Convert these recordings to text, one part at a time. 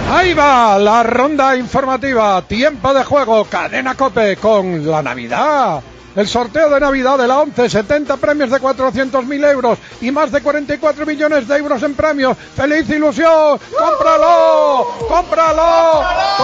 Ahí va la ronda informativa, tiempo de juego, Cadena COPE con la Navidad. El sorteo de Navidad de la 11, 70 premios de 400.000 euros y más de 44 millones de euros en premios. ¡Feliz ilusión! ¡Cómpralo! ¡Cómpralo!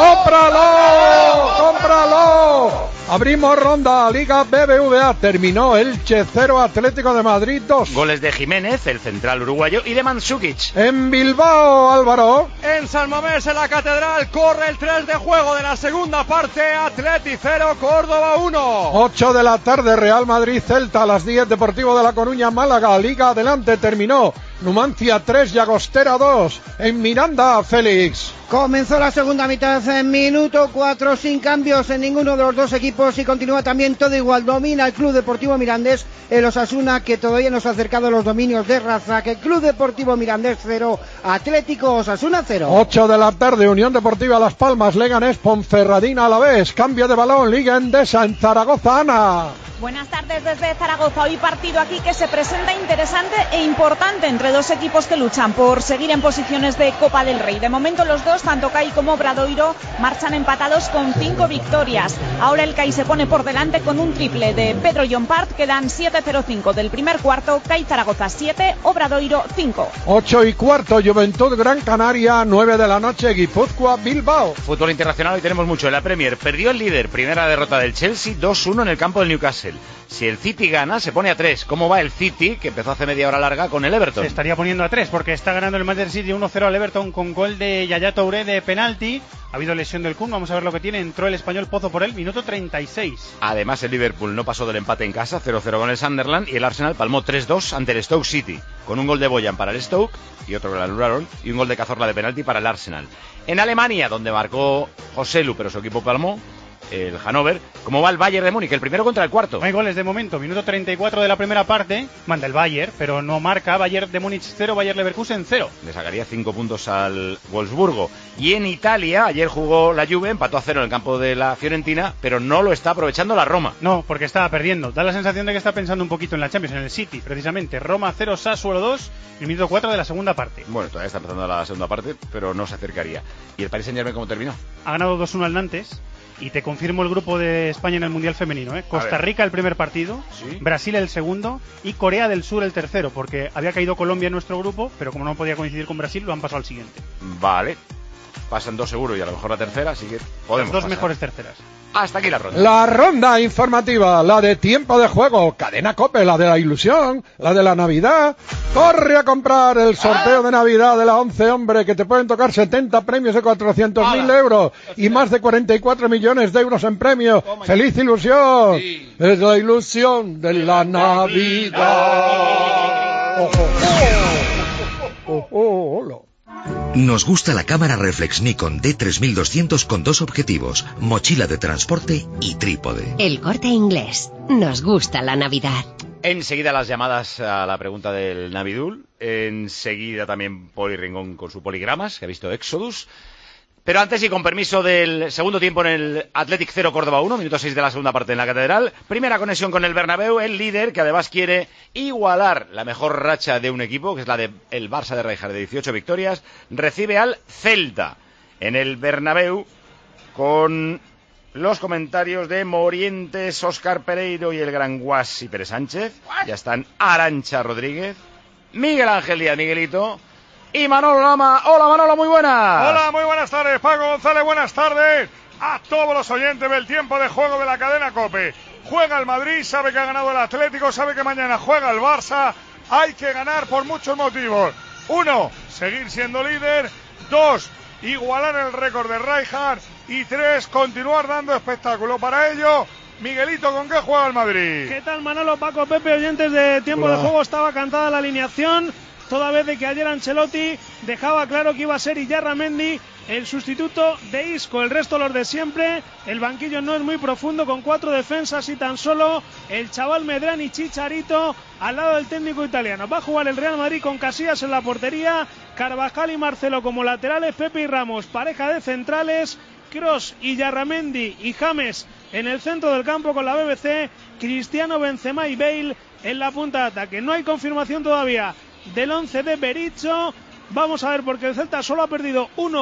¡Cómpralo! ¡Cómpralo! Abrimos ronda, Liga BBVA, terminó Elche 0, Atlético de Madrid 2. Goles de Jiménez, el central uruguayo, y de Mandžukić. En Bilbao, Álvaro. En San Mamés, en la Catedral, corre el 3 de juego de la segunda parte, Atleti 0, Córdoba 1. 8 de la tarde, Real Madrid Celta, a las 10, Deportivo de La Coruña Málaga, Liga adelante, terminó Numancia 3, Llagostera 2. En Miranda, Félix. Comenzó la segunda mitad en minuto 4 sin cambios en ninguno de los dos equipos y continúa también todo igual. Domina el Club Deportivo Mirandés, el Osasuna, que todavía nos ha acercado a los dominios de Razak. El Club Deportivo Mirandés 0, Atlético Osasuna 0. 8 de la tarde, Unión Deportiva Las Palmas, Leganés, Ponferradina Alavés. Cambio de balón, Liga Endesa en Zaragoza, Ana. Buenas tardes desde Zaragoza. Hoy partido aquí que se presenta interesante e importante entre dos equipos que luchan por seguir en posiciones de Copa del Rey. De momento los dos, tanto CAI como Obradoiro, marchan empatados con 5 victorias. Ahora el CAI se pone por delante con un triple de Pedro Llompart. Quedan 7:05 del primer cuarto. CAI Zaragoza 7, Obradoiro 5. 8:15, Juventud Gran Canaria, 9 de la noche, Guipúzcoa Bilbao. Fútbol internacional, hoy tenemos mucho en la Premier. Perdió el líder, primera derrota del Chelsea, 2-1 en el campo del Newcastle. Si el City gana, se pone a 3. ¿Cómo va el City, que empezó hace media hora larga con el Everton? Se estaría poniendo a 3 porque está ganando el Manchester City 1-0 al Everton con gol de Yaya Touré de penalti. Ha habido lesión del Kun, vamos a ver lo que tiene. Entró el español Pozo por él, minuto 36. Además, el Liverpool no pasó del empate en casa, 0-0 con el Sunderland, y el Arsenal palmó 3-2 ante el Stoke City, con un gol de Boyan para el Stoke y otro que lo anularon, y un gol de Cazorla de penalti para el Arsenal. En Alemania, donde marcó Joselu, pero su equipo palmó, el Hannover. ¿Cómo va el Bayern de Múnich? El primero contra el cuarto. No hay goles de momento, minuto 34 de la primera parte. Manda el Bayern, pero no marca. Bayern de Múnich 0, Bayern Leverkusen 0. Le sacaría 5 puntos al Wolfsburgo. Y en Italia, ayer jugó la Juve, empató a 0 en el campo de la Fiorentina, pero no lo está aprovechando la Roma. No, porque estaba perdiendo. Da la sensación de que está pensando un poquito en la Champions, en el City, precisamente. Roma 0, Sassuolo 2, el minuto 4 de la segunda parte. Bueno, todavía está empezando la segunda parte, pero no se acercaría. ¿Y el Paris Saint-Germain cómo terminó? Ha ganado 2-1 al Nantes. Y te confirmo el grupo de España en el Mundial Femenino, Costa Rica el primer partido, ¿sí? Brasil el segundo y Corea del Sur el tercero, porque había caído Colombia en nuestro grupo, pero como no podía coincidir con Brasil, lo han pasado al siguiente. Vale, pasan 2 seguro y a lo mejor la tercera, así que podemos Las 2 pasar. mejores terceras. Hasta aquí la ronda. La ronda informativa, la de tiempo de juego, Cadena COPE, la de la ilusión, la de la Navidad. Corre a comprar el sorteo de Navidad de la 11, hombre, que te pueden tocar 70 premios de 400.000 euros y más de 44 millones de euros en premios. ¡Feliz ilusión! Sí. Es la ilusión de la Navidad. ¡Ojo! ¡Ojo! ¡Hola! Nos gusta la cámara reflex Nikon D3200 con 2 objetivos, mochila de transporte y trípode. El Corte Inglés. Nos gusta la Navidad. Enseguida las llamadas a la pregunta del Navidul. Enseguida también Poli Rincón con su poligramas, que ha visto Exodus. Pero antes, y con permiso del segundo tiempo en el Athletic 0 Córdoba 1, minuto 6 de la segunda parte en la Catedral. Primera conexión con el Bernabéu, el líder, que además quiere igualar la mejor racha de un equipo, que es la del Barça de Rijkaard, de 18 victorias, recibe al Celta en el Bernabéu con los comentarios de Morientes, Óscar Pereiro y el gran Guasi Pérez Sánchez. Ya están Arantxa Rodríguez, Miguel Ángel Díaz, Miguelito, y Manolo Lama. Hola Manolo, muy buenas. Hola, muy buenas tardes, Paco González, buenas tardes a todos los oyentes del tiempo de juego de la cadena COPE. Juega el Madrid, sabe que ha ganado el Atlético, sabe que mañana juega el Barça. Hay que ganar por muchos motivos. 1, seguir siendo líder. 2, igualar el récord de Rijkaard. Y 3, continuar dando espectáculo. Para ello, Miguelito, ¿con qué juega el Madrid? ¿Qué tal, Manolo, Paco, Pepe, oyentes de tiempo de juego? Estaba cantada la alineación, toda vez de que ayer Ancelotti dejaba claro que iba a ser Iyarramendi el sustituto de Isco. El resto los de siempre. El banquillo no es muy profundo, con 4 defensas y tan solo el chaval Medrán y Chicharito al lado del técnico italiano. Va a jugar el Real Madrid con Casillas en la portería, Carvajal y Marcelo como laterales, Pepe y Ramos pareja de centrales, Kroos, Iyarramendi y James en el centro del campo con la BBC, Cristiano, Benzema y Bale en la punta de ataque. No hay confirmación todavía del 11 de Berizzo. Vamos a ver, porque el Celta solo ha perdido 1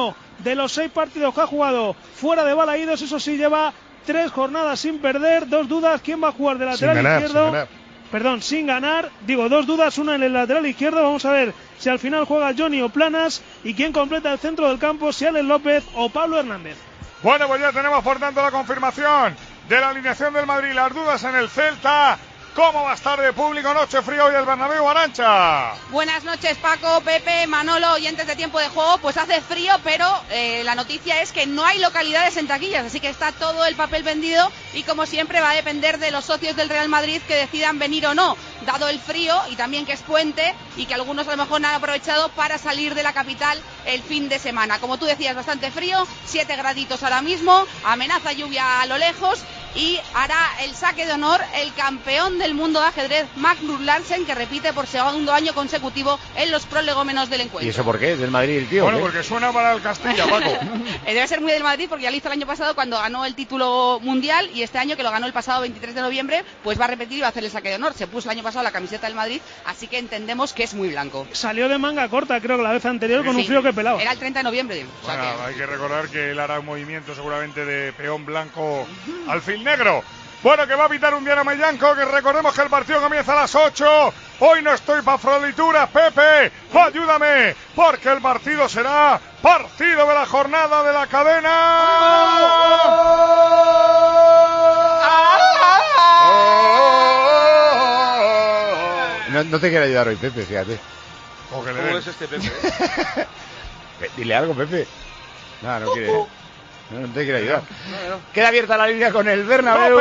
de los 6 partidos que ha jugado fuera de Balaídos. Eso sí, lleva 3 jornadas sin perder. 2 dudas, ¿quién va a jugar de lateral izquierdo? Sin ganar. Digo, 2 dudas, una en el lateral izquierdo. Vamos a ver si al final juega Johnny o Planas, y quién completa el centro del campo, si Alex López o Pablo Hernández. Bueno, pues ya tenemos por tanto la confirmación de la alineación del Madrid. Las dudas en el Celta. ¿Cómo va a estar de público? Noche fría hoy el Bernabéu, Arantxa. Buenas noches, Paco, Pepe, Manolo, oyentes de Tiempo de Juego. Pues hace frío, pero la noticia es que no hay localidades en taquillas, así que está todo el papel vendido, y como siempre va a depender de los socios del Real Madrid que decidan venir o no, dado el frío y también que es puente y que algunos a lo mejor han aprovechado para salir de la capital el fin de semana. Como tú decías, bastante frío, 7 graditos ahora mismo, amenaza lluvia a lo lejos, y hará el saque de honor el campeón del mundo de ajedrez, Magnus Larsen, que repite por segundo año consecutivo en los prolegómenos del encuentro. ¿Y eso por qué? ¿Es del Madrid el tío? Bueno, porque suena para el Castilla, Paco. Debe ser muy del Madrid, porque ya lo hizo el año pasado cuando ganó el título mundial, y este año, que lo ganó el pasado 23 de noviembre, pues va a repetir y va a hacer el saque de honor. Se puso el año pasado la camiseta del Madrid, así que entendemos que es muy blanco. Salió de manga corta, creo que la vez anterior, con un frío que pelaba. Era el 30 de noviembre. Bueno, hay que recordar que él hará un movimiento seguramente de peón blanco alfil negro. Bueno, que va a pitar un Diana Mellanco, que recordemos que el partido comienza a las 8. Hoy no estoy para florituras, Pepe, ayúdame, porque el partido será partido de la jornada de la cadena. No te quiero ayudar hoy, Pepe, fíjate. ¿Cómo es este Pepe? Dile algo, Pepe. No quiere. No te quiero ayudar. No. Queda abierta la línea con el Bernabéu.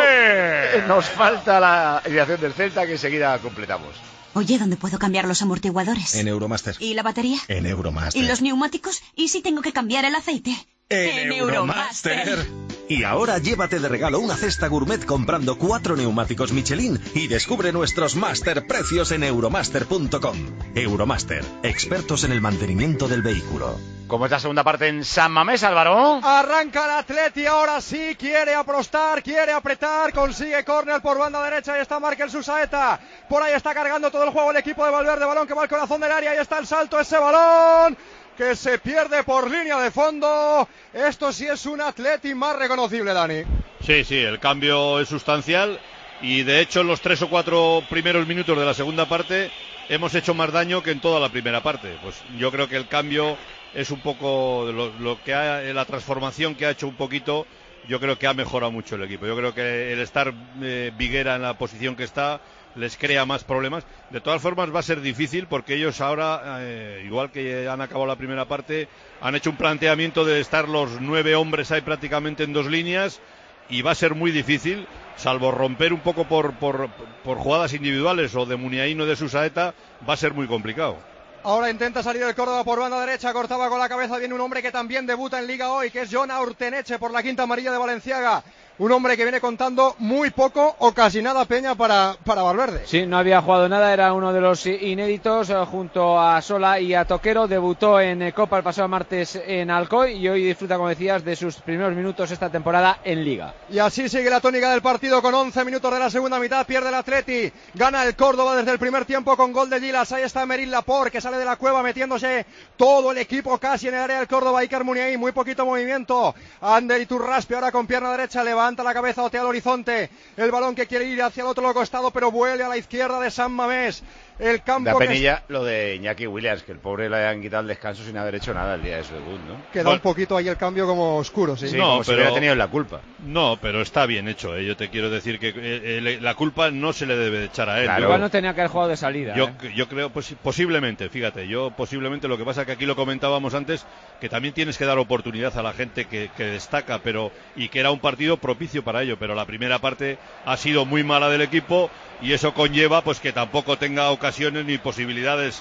Nos falta la alineación del Celta, que enseguida completamos. Oye, ¿dónde puedo cambiar los amortiguadores? En Euromaster. ¿Y la batería? En Euromaster. ¿Y los neumáticos? ¿Y si tengo que cambiar el aceite? En Euromaster. Y ahora llévate de regalo una cesta gourmet comprando 4 neumáticos Michelin y descubre nuestros Master precios en euromaster.com. Euromaster, expertos en el mantenimiento del vehículo. ¿Cómo es la segunda parte en San Mamés, Álvaro? Arranca el Atleti, ahora sí, quiere apostar, quiere apretar, consigue córner por banda derecha, y está Markel Susaeta. Por ahí está cargando todo el juego el equipo de Valverde, balón que va al corazón del área, ahí está el salto, ese balón que se pierde por línea de fondo. Esto sí es un Atleti más reconocible, Dani. Sí, el cambio es sustancial, y de hecho en los 3 o 4 primeros minutos de la segunda parte hemos hecho más daño que en toda la primera parte. Pues yo creo que el cambio es un poco lo que la transformación que ha hecho un poquito. Yo creo que ha mejorado mucho el equipo. Yo creo que el estar Viguera en la posición que está les crea más problemas. De todas formas va a ser difícil, porque ellos ahora, igual que han acabado la primera parte, han hecho un planteamiento de estar los 9 hombres ahí prácticamente en 2 líneas, y va a ser muy difícil, salvo romper un poco por jugadas individuales o de Muniain o de Susaeta, va a ser muy complicado. Ahora intenta salir el Córdoba por banda derecha, cortaba con la cabeza, viene un hombre que también debuta en Liga hoy, que es Jon Urteneche, por la quinta amarilla de Valenciaga. Un hombre que viene contando muy poco o casi nada Peña para Valverde. Sí, no había jugado nada, era uno de los inéditos junto a Sola y a Toquero. Debutó en Copa el pasado martes en Alcoy y hoy disfruta, como decías, de sus primeros minutos esta temporada en Liga. Y así sigue la tónica del partido, con 11 minutos de la segunda mitad, pierde el Atleti, gana el Córdoba desde el primer tiempo con gol de Gilas. Ahí está Meril Laporte, que sale de la cueva metiéndose todo el equipo casi en el área del Córdoba. Iker Muniain, muy poquito movimiento. Ander Iturraspe ahora con pierna derecha, levanta la cabeza, otea al horizonte, el balón que quiere ir hacia el otro costado, pero vuelve a la izquierda de San Mamés. El campo da penilla lo de Iñaki Williams, que el pobre le han quitado el descanso sin haber hecho nada el día de su debut, ¿no? Queda un poquito ahí el cambio como oscuro, sí. No, como si hubiera tenido la culpa. No, pero está bien hecho, Yo te quiero decir que la culpa no se le debe de echar a él. Claro. Igual no tenía que haber jugado de salida. Yo creo, posiblemente, fíjate, posiblemente, lo que pasa que aquí lo comentábamos antes, que también tienes que dar oportunidad a la gente que destaca, y que era un partido propicio para ello, pero la primera parte ha sido muy mala del equipo, y eso conlleva pues que tampoco tenga ocasiones ni posibilidades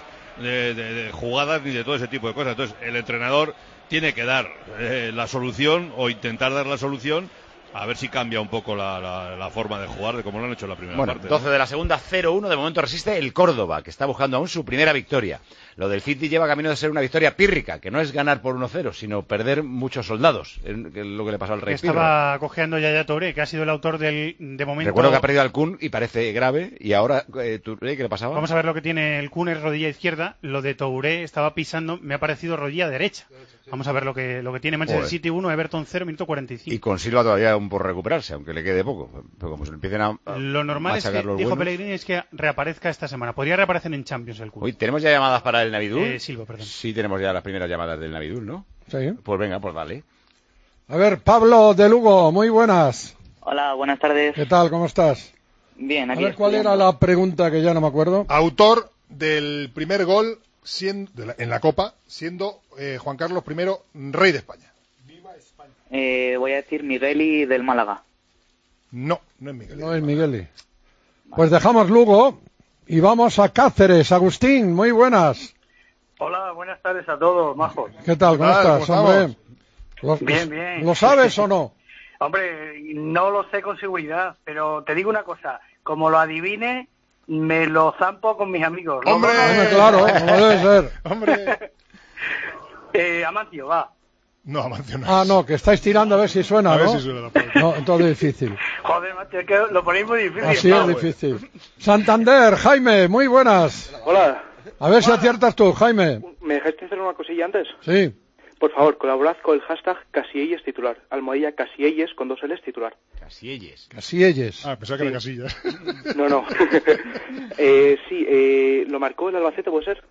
de jugadas ni de todo ese tipo de cosas. Entonces el entrenador tiene que dar la solución, o intentar dar la solución, A ver si cambia un poco la forma de jugar de como lo han hecho en la primera parte. 12 de la segunda, 0-1. De momento resiste el Córdoba, que está buscando aún su primera victoria. Lo del City lleva camino de ser una victoria pírrica, que no es ganar por 1-0, sino perder muchos soldados, que es lo que le pasó al Rey Pirro. Estaba cojeando Yaya Touré, que ha sido el autor de momento. Recuerdo que ha perdido al Kun y parece grave, y ahora Touré, ¿qué le pasaba? Vamos a ver lo que tiene el Kun, es rodilla izquierda. Lo de Touré estaba pisando, me ha parecido rodilla derecha. Vamos a ver lo que tiene. Manchester City 1, Everton 0, minuto 45. Y con Silva todavía aún por recuperarse, aunque le quede poco. Pero como se le empiecen a lo normal es que, dijo Pellegrini, es que reaparezca esta semana. Podría reaparecer en Champions el Kun. Hoy tenemos ya llamadas para el Navidul. Silva, perdón. Sí, tenemos ya las primeras llamadas del Navidul, ¿no? Sí. Pues venga, pues dale. A ver, Pablo de Lugo, muy buenas. Hola, buenas tardes. ¿Qué tal? ¿Cómo estás? Bien, aquí. A ver, ¿cuál era la pregunta que ya no me acuerdo? Autor del primer gol en la Copa, siendo Juan Carlos I rey de España. Voy a decir Migueli del Málaga. No es Migueli. No es Migueli. Pues dejamos Lugo y vamos a Cáceres. Agustín, muy buenas. Hola, buenas tardes a todos, majos. ¿Qué tal? ¿Cómo estás, hombre? Bien. ¿Lo sabes o no? Hombre, no lo sé con seguridad, pero te digo una cosa. Como lo adivine, me lo zampo con mis amigos. ¡Hombre! Claro, como debe ser. ¡Hombre! Amancio, va. No, Amancio no. Ah, no, que estáis tirando a ver si suena, a ¿no? ver si suena la palabra. No, entonces es difícil. Joder, macho, es que lo ponéis muy difícil. Así es difícil. Santander, Jaime, muy buenas. Hola. A ver si aciertas tú, Jaime. ¿Me dejaste hacer una cosilla antes? Sí. Por favor, colaborad con el hashtag Casielles titular. Almohadilla Casielles con 2 L's titular. Casielles. Casielles. Pensaba que era Casillas. No. ¿Lo marcó el Albacete, puede ser?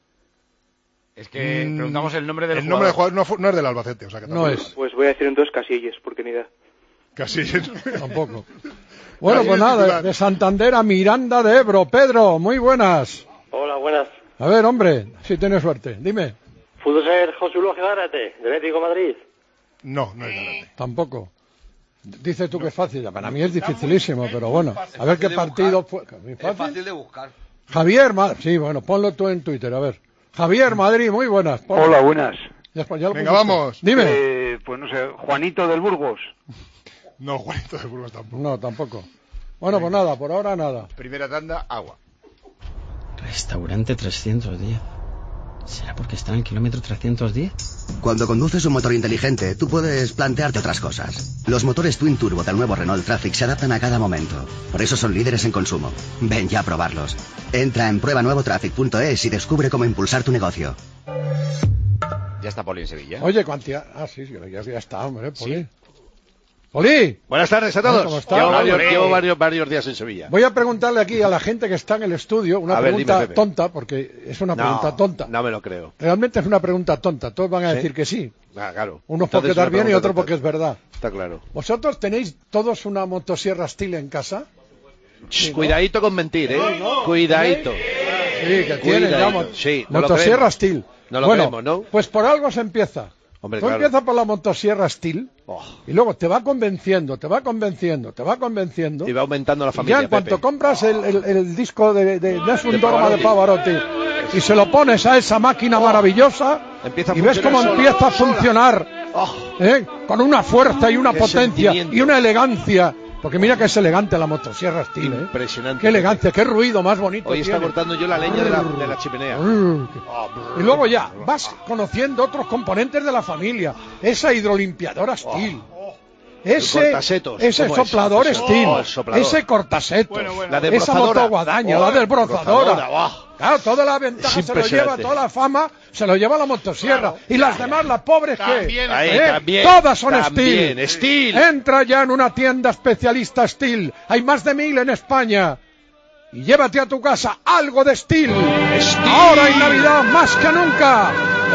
Es que preguntamos el nombre del jugador. El nombre del jugador no es del Albacete, o sea que no es. Pues voy a decir entonces Casielles, porque ni idea. Casielles. Tampoco. Bueno, pues nada, de Santander a Miranda de Ebro. Pedro, muy buenas. Hola, buenas. A ver, hombre, si tienes suerte, dime. ¿Pudo ser José Luis Gárate, del Atlético de Madrid? No es Gárate. Tampoco. Dices tú que es fácil, para mí es dificilísimo, pero bueno, a ver qué partido fue. Es fácil de buscar. Javier, sí, bueno, ponlo tú en Twitter, a ver. Javier, Madrid, muy buenas. Hola, buenas. Venga, vamos. Dime. Pues no sé, Juanito del Burgos. No, Juanito del Burgos tampoco. No, tampoco. Bueno, pues nada, por ahora nada. Primera tanda, agua. Restaurante 310. ¿Será porque está en el kilómetro 310? Cuando conduces un motor inteligente, tú puedes plantearte otras cosas. Los motores Twin Turbo del nuevo Renault Traffic se adaptan a cada momento. Por eso son líderes en consumo. Ven ya a probarlos. Entra en pruebanuevotraffic.es y descubre cómo impulsar tu negocio. Ya está Poli en Sevilla. Oye, sí, ya está, hombre, Poli. Sí. ¡Poli! Buenas tardes a todos. ¿Cómo está? Llevo varios días en Sevilla. Voy a preguntarle aquí a la gente que está en el estudio una pregunta tonta, porque es una pregunta tonta. No me lo creo. Realmente es una pregunta tonta. Todos van a decir que sí. Claro. Unos porque quedar bien y otros porque es verdad. Está claro. ¿Vosotros tenéis todos una motosierra Steel en casa? Sí, cuidadito con mentir, ¿eh? Cuidadito. Sí, que tienen ya motosierra Steel. No lo creemos, ¿no? Pues por algo se empieza. Hombre, Tú empiezas por la motosierra Steel y luego te va convenciendo. Y va aumentando la familia. Y ya en cuanto compras el disco de Nessun Dorma de Pavarotti y se lo pones a esa máquina maravillosa y ves cómo empieza a funcionar con una fuerza y una potencia y una elegancia. Porque mira que es elegante la motosierra Steel, Impresionante. Qué elegancia, qué ruido más bonito. Hoy está cortando yo la leña de la chimenea. Y luego ya vas conociendo otros componentes de la familia. Esa hidrolimpiadora Steel. Ese soplador Steel. Ese cortasetos. Esa motoguadaña, la desbrozadora. Claro, toda la ventaja se lo lleva, toda la fama se lo lleva la motosierra. Y las demás, las pobres, ¿qué? Todas son Steel. Entra ya en una tienda especialista Steel. Hay más de 1000 en España. Y llévate a tu casa algo de Steel. Ahora en Navidad más que nunca.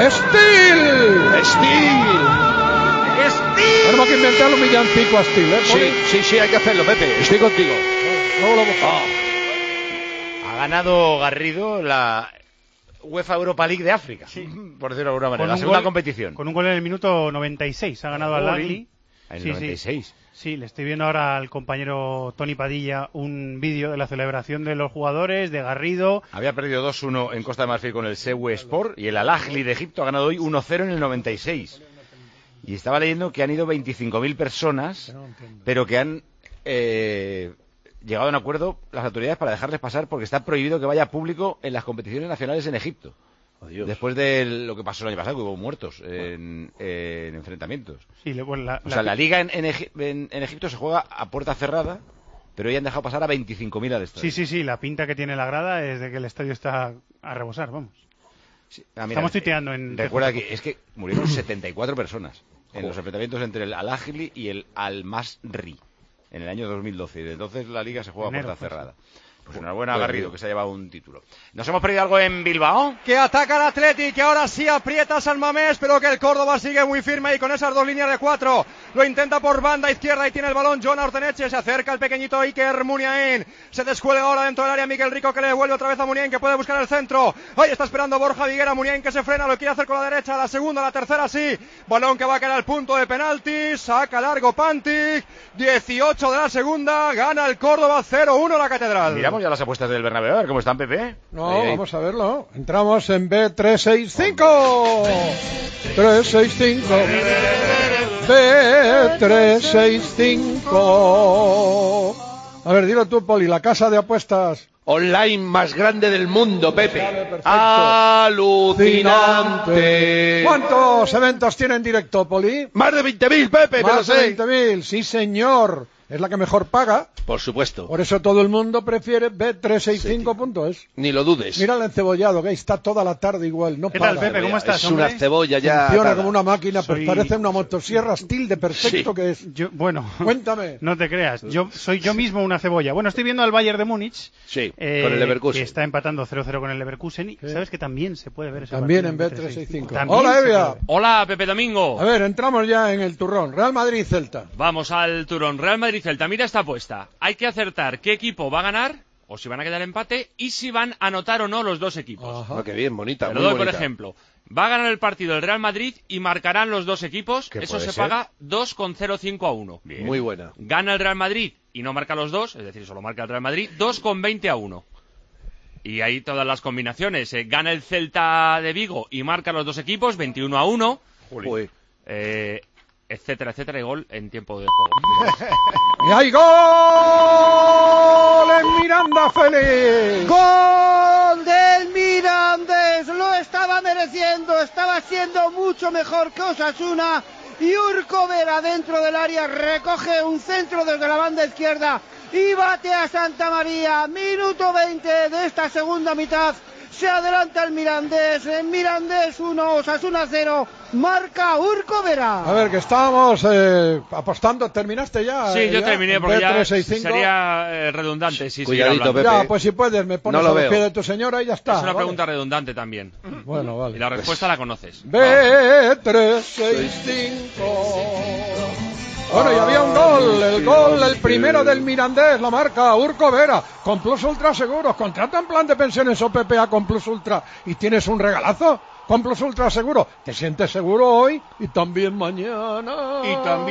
Steel. Tenemos que inventar un villancico a Steel, Sí, hay que hacerlo, Pepe. Estoy contigo. Luego lo buscamos. Ha ganado Garrido la UEFA Europa League de África, por decirlo de alguna manera, la segunda competición. Con un gol en el minuto 96, ha ganado al Agli. En el 96. Sí, le estoy viendo ahora al compañero Tony Padilla un vídeo de la celebración de los jugadores, de Garrido. Había perdido 2-1 en Costa de Marfil con el Sewe Sport y el Al Ahly de Egipto ha ganado hoy 1-0 en el 96. Y estaba leyendo que han ido 25.000 personas, pero que han llegado a un acuerdo las autoridades para dejarles pasar porque está prohibido que vaya público en las competiciones nacionales en Egipto. Después de lo que pasó el año pasado, que hubo muertos en enfrentamientos. Sí, la liga en Egipto se juega a puerta cerrada, pero hoy han dejado pasar a 25.000 al estadio. Sí, la pinta que tiene la grada es de que el estadio está a rebosar, vamos. Sí. Mira, estamos tuiteando en... Recuerda que es que murieron 74 personas en los enfrentamientos entre el Al-Ahly y el Al-Masri en el año 2012. Y entonces la liga se juega a puerta cerrada. Pues enhorabuena a Garrido, que se ha llevado un título. ¿Nos hemos perdido algo en Bilbao? Que ataca el Athletic, que ahora sí aprieta a San Mamés, pero que el Córdoba sigue muy firme y con esas dos líneas de 4. Lo intenta por banda izquierda y tiene el balón Jon Orteneche. Se acerca el pequeñito Iker Muniain. Se descuelga ahora dentro del área Miguel Rico, que le devuelve otra vez a Muniain, que puede buscar el centro. Ahí está esperando Borja Viguera. Muniain que se frena, lo quiere hacer con la derecha. La segunda, la tercera sí. Balón que va a caer al punto de penalti. Saca largo Pantic. 18 de la segunda. Gana el Córdoba 0-1 la Catedral. Miramos ya las apuestas del Bernabéu, a ver cómo están, Pepe. No, vamos a verlo. Entramos en B365. 365. B365. A ver, dilo tú, Poli, la casa de apuestas online más grande del mundo, Pepe. Vale, Alucinante. ¿Cuántos eventos tiene en directo, Poli? Más de 20.000, Pepe, Más de 20.000, sí señor. Es la que mejor paga. Por supuesto. Por eso todo el mundo prefiere Bet365.es. Ni lo dudes. Mira el encebollado, que está toda la tarde igual. No ¿Qué para. tal, Pepe? ¿Cómo estás, Es una cebolla ya. Funciona como una máquina, pero parece una motosierra Steel de perfecto que es. Bueno, cuéntame. No te creas, soy yo mismo una cebolla. Bueno, estoy viendo al Bayern de Múnich. Sí, con el Leverkusen. Que está empatando 0-0 con el Leverkusen. Y sabes que también se puede ver ese también partido en Bet365. Hola, Evia. Hola, Pepe Domingo. A ver, entramos ya en el turrón. Real Madrid-Celta. Vamos al turrón. Real Madrid-Celta. Mira esta apuesta. Hay que acertar qué equipo va a ganar, o si van a quedar empate, y si van a anotar o no los dos equipos. Ah, qué bien, bonita. Te lo doy, por ejemplo. Va a ganar el partido el Real Madrid y marcarán los dos equipos. Eso se paga 2,05 a 1. Bien. Muy buena. Gana el Real Madrid y no marca los dos, es decir, solo marca el Real Madrid, 2,20 a 1. Y ahí todas las combinaciones. Gana el Celta de Vigo y marca los dos equipos, 21 a 1. Etcétera, etcétera, y gol en tiempo de juego. ¡Y hay gol en Miranda, Félix! ¡Gol del Mirandés! Lo estaba mereciendo, estaba haciendo mucho mejor que Osasuna. Y Urco Vera dentro del área recoge un centro desde la banda izquierda y bate a Santa María. Minuto 20 de esta segunda mitad. Se adelanta el Mirandés, Mirandés 1, Osasuna 0, marca Urco Vera. A ver, que estábamos apostando, ¿terminaste ya? Sí, yo terminé porque ya sería redundante. Sí, cuidadito, Pepe. Ya, pues si puedes, me pones a los pies de tu señora y ya está. Es una pregunta redundante también. Bueno, vale. Y la respuesta la conoces. B365. Bueno, y había un gol, el primero del Mirandés, la marca Urco Vera, con Plus Ultra Seguros. Contrata en plan de pensiones o PPA con Plus Ultra y tienes un regalazo con Plus Ultra Seguro. Te sientes seguro hoy y también mañana.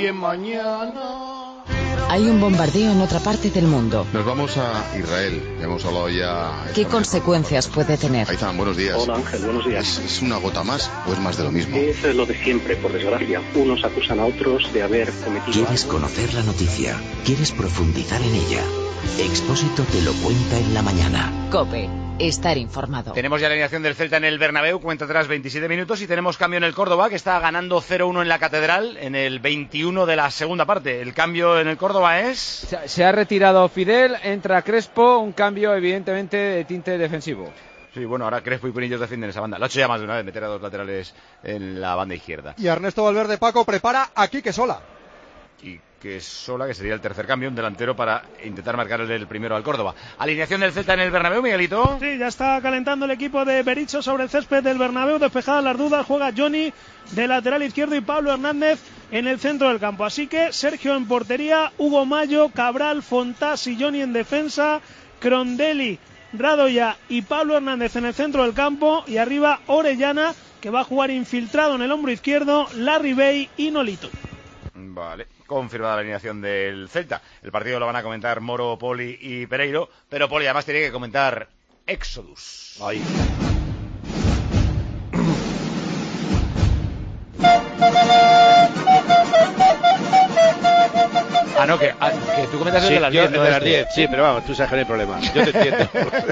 Hay un bombardeo en otra parte del mundo. Nos vamos a Israel, hemos hablado ya. ¿Qué consecuencias puede tener? Aizan, buenos días. Hola Ángel, buenos días. ¿Es una gota más o es más de lo mismo? Es lo de siempre, por desgracia. Unos acusan a otros de haber cometido. ¿Quieres conocer la noticia? ¿Quieres profundizar en ella? Expósito te lo cuenta en la mañana. COPE. Estar informado. Tenemos ya la alineación del Celta en el Bernabéu, cuenta atrás 27 minutos, y tenemos cambio en el Córdoba, que está ganando 0-1 en la Catedral, en el 21 de la segunda parte. El cambio en el Córdoba es... Se ha retirado Fidel, entra Crespo, un cambio evidentemente de tinte defensivo. Sí, bueno, ahora Crespo y Pinillos defienden esa banda. Lo ha hecho ya más de una vez, meter a dos laterales en la banda izquierda. Y Ernesto Valverde, Paco, prepara a Quique Sola. Y que Sola, que sería el tercer cambio, un delantero para intentar marcar el primero al Córdoba. Alineación del Celta en el Bernabéu, Miguelito. Sí, ya está calentando el equipo de Berizzo sobre el césped del Bernabéu, despejadas las dudas, juega Johnny de lateral izquierdo y Pablo Hernández en el centro del campo. Así que Sergio en portería, Hugo Mayo, Cabral, Fontás y Johnny en defensa, Crondelli, Radoya y Pablo Hernández en el centro del campo, y arriba Orellana, que va a jugar infiltrado en el hombro izquierdo, Larry Bay y Nolito. Vale, confirmada la alineación del Celta. El partido lo van a comentar Moro, Poli y Pereiro, pero Poli además tiene que comentar Exodus. Ahí. Ah, no, que tú comentas Sí, de las 10. de las 10, sí, pero vamos, tú sabes que no hay problema. Yo te entiendo.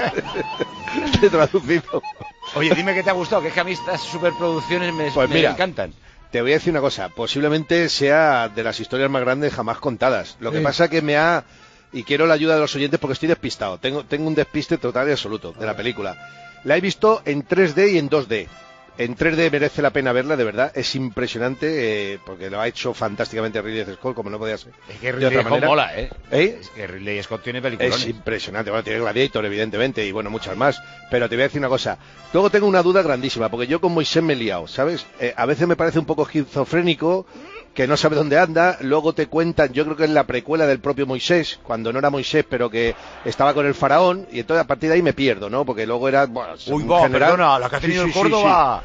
Te he traducido. Oye, dime qué te ha gustado, que es que a mí estas superproducciones me encantan. Te voy a decir una cosa, posiblemente sea de las historias más grandes jamás contadas. Lo que pasa que y quiero la ayuda de los oyentes porque estoy despistado. Tengo un despiste total y absoluto de la película. La he visto en 3D y en 2D. En 3D merece la pena verla, de verdad. Es impresionante, porque lo ha hecho fantásticamente Ridley Scott, como no podía ser. Es que Ridley Scott mola, ¿eh? Es que Ridley Scott tiene películas. Es impresionante. Bueno, tiene Gladiator, evidentemente, y bueno, muchas más. Pero te voy a decir una cosa. Luego tengo una duda grandísima, porque yo con Moisés me he liado, ¿sabes? A veces me parece un poco esquizofrénico, que no sabe dónde anda. Luego te cuentan, yo creo que es la precuela del propio Moisés, cuando no era Moisés, pero que estaba con el faraón, y entonces a partir de ahí me pierdo, ¿no? Porque luego era, bueno, perdona, la que ha tenido el Córdoba.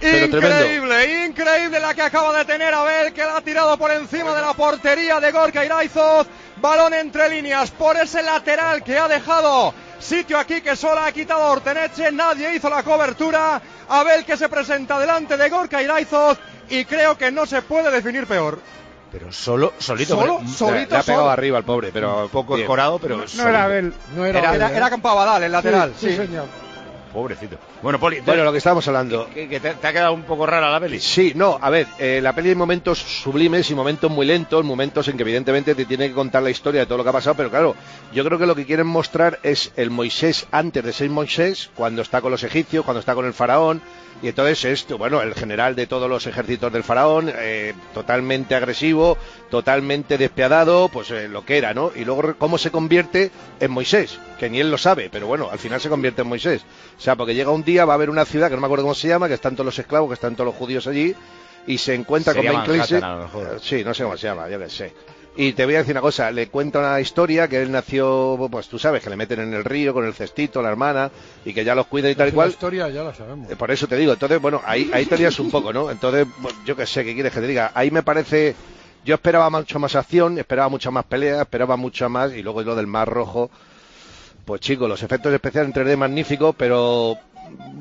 Increíble la que acaba de tener Abel, que la ha tirado por encima de la portería de Gorka Iraizoz. Balón entre líneas por ese lateral que ha dejado sitio aquí, que solo ha quitado Orteneche. Nadie hizo la cobertura. Abel, que se presenta delante de Gorka Iraizoz, y creo que no se puede definir peor. Pero solito. Le ha pegado arriba al pobre, pero un poco escorado, pero no era Abel. Era Campabadal, el lateral. Sí, señor. Pobrecito. Bueno, Poli, lo que estábamos hablando. ¿Que te ha quedado un poco rara la peli? Sí, no, a ver, la peli hay momentos sublimes y momentos muy lentos, momentos en que evidentemente te tiene que contar la historia de todo lo que ha pasado, pero claro, yo creo que lo que quieren mostrar es el Moisés antes de ser Moisés, cuando está con los egipcios, cuando está con el faraón, y entonces esto, bueno, el general de todos los ejércitos del faraón, totalmente agresivo, totalmente despiadado, pues lo que era, ¿no? Y luego cómo se convierte en Moisés, que ni él lo sabe, pero bueno, al final se convierte en Moisés. O sea, porque llega un día, va a haber una ciudad que no me acuerdo cómo se llama, que están todos los esclavos, que están todos los judíos allí, y se encuentra con Ben Cleese. Sí, no sé cómo se llama, yo qué sé. Y te voy a decir una cosa, le cuenta una historia que él nació, pues tú sabes, que le meten en el río con el cestito, la hermana, y que ya los cuida y tal y cual. La historia ya la sabemos. Por eso te digo, entonces, bueno, ahí te lías un poco, ¿no? Entonces, bueno, yo qué sé, ¿qué quieres que te diga? Ahí me parece, yo esperaba mucho más acción, esperaba mucha más pelea, esperaba mucho más, y luego lo del Mar Rojo, pues chicos, los efectos especiales en 3D magníficos, pero un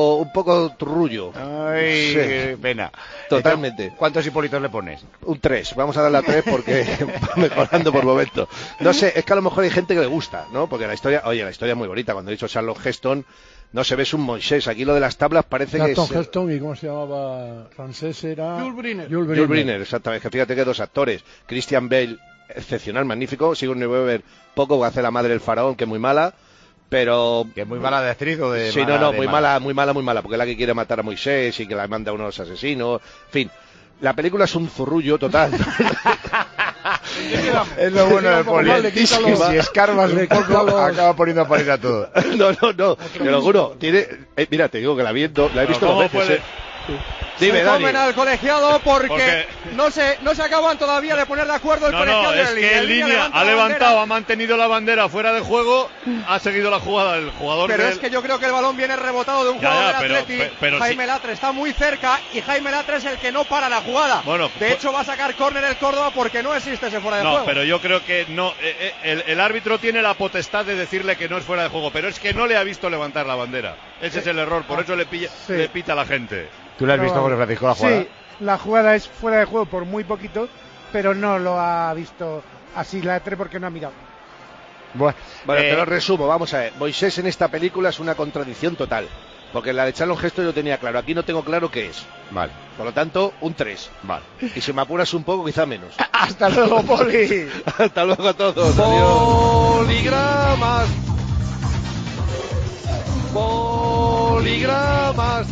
poco trullo. Ay, sí. Qué pena. Totalmente. ¿Cuántos Hipólitos le pones? Un 3. Vamos a darle a 3 porque va mejorando por momentos. No sé, es que a lo mejor hay gente que le gusta, ¿no? Porque la historia es muy bonita. Cuando he dicho Charlotte Heston, no se ve, es un Moisés. Aquí lo de las tablas parece que es... Charlton Heston, ¿y cómo se llamaba? Francés era... Jules Briner, exactamente. Que fíjate que dos actores. Christian Bale, excepcional, magnífico. Sigourney Weaver, poco, que hace la madre del faraón, que es muy mala. Pero... ¿Que es muy mala de actriz o de...? Sí, no, muy mala, porque es la que quiere matar a Moisés y que la manda a unos asesinos. En fin, la película es un zurrullo total. Es lo bueno de Poli. Si escarbas un poco, acaba poniendo a parir a todo. No, te lo juro. Mira, te digo que la he visto dos veces. Dime, se comen al colegiado porque no se acaban todavía de poner de acuerdo el colegiado. Es que en línea ha levantado, ha mantenido la bandera fuera de juego, ha seguido la jugada el jugador. Pero es que yo creo que el balón viene rebotado de un jugador del Atleti. Jaime Latre está muy cerca y Jaime Latre es el que no para la jugada. Bueno, de hecho va a sacar córner el Córdoba porque no existe ese fuera de juego. No, pero yo creo que no. El árbitro tiene la potestad de decirle que no es fuera de juego, pero es que no le ha visto levantar la bandera. Ese es el error, por eso le pita a la gente. ¿Tú la has visto, José Francisco, la jugada? Sí, la jugada es fuera de juego por muy poquito, pero no lo ha visto así Latre porque no ha mirado. Bueno, te lo resumo, vamos a ver. Moisés en esta película es una contradicción total, porque la de Charlton Heston yo tenía claro, aquí no tengo claro qué es. Vale. Por lo tanto, un 3. Vale. Y si me apuras un poco, quizá menos. ¡Hasta luego, Poli! Hasta luego a todos. Poligramas. Poligramas.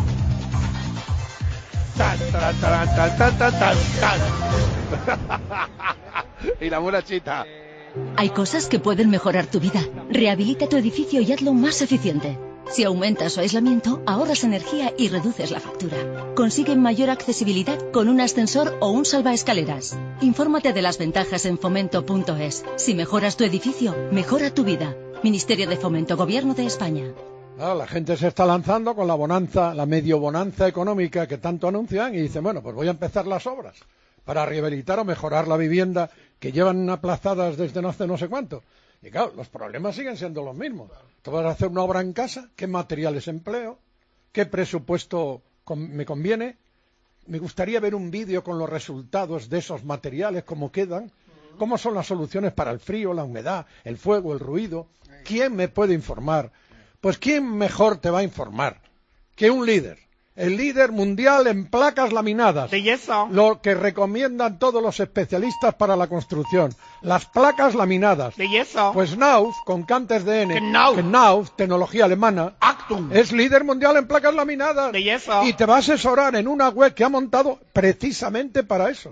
Y la muchachita. Hay cosas que pueden mejorar tu vida. Rehabilita tu edificio y hazlo más eficiente. Si aumentas su aislamiento, ahorras energía y reduces la factura. Consigue mayor accesibilidad con un ascensor o un salvaescaleras. Infórmate de las ventajas en fomento.es. Si mejoras tu edificio, mejora tu vida. Ministerio de Fomento, Gobierno de España. La gente se está lanzando con la bonanza, la medio bonanza económica que tanto anuncian y dicen, bueno, pues voy a empezar las obras para rehabilitar o mejorar la vivienda que llevan aplazadas desde no hace no sé cuánto. Y claro, los problemas siguen siendo los mismos. Tú vas a hacer una obra en casa, ¿qué materiales empleo? ¿Qué presupuesto me conviene? Me gustaría ver un vídeo con los resultados de esos materiales, cómo quedan. cómo son las soluciones para el frío, la humedad, el fuego, el ruido. ¿Quién me puede informar? Pues ¿quién mejor te va a informar que un líder? El líder mundial en placas laminadas. De yeso. Lo que recomiendan todos los especialistas para la construcción. Las placas laminadas. De yeso. Pues Knauf, con Cantes de N, Knauf, tecnología alemana, Actum. es líder mundial en placas laminadas. De yeso. Y te va a asesorar en una web que ha montado precisamente para eso.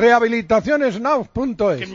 Rehabilitacionesknauf.es.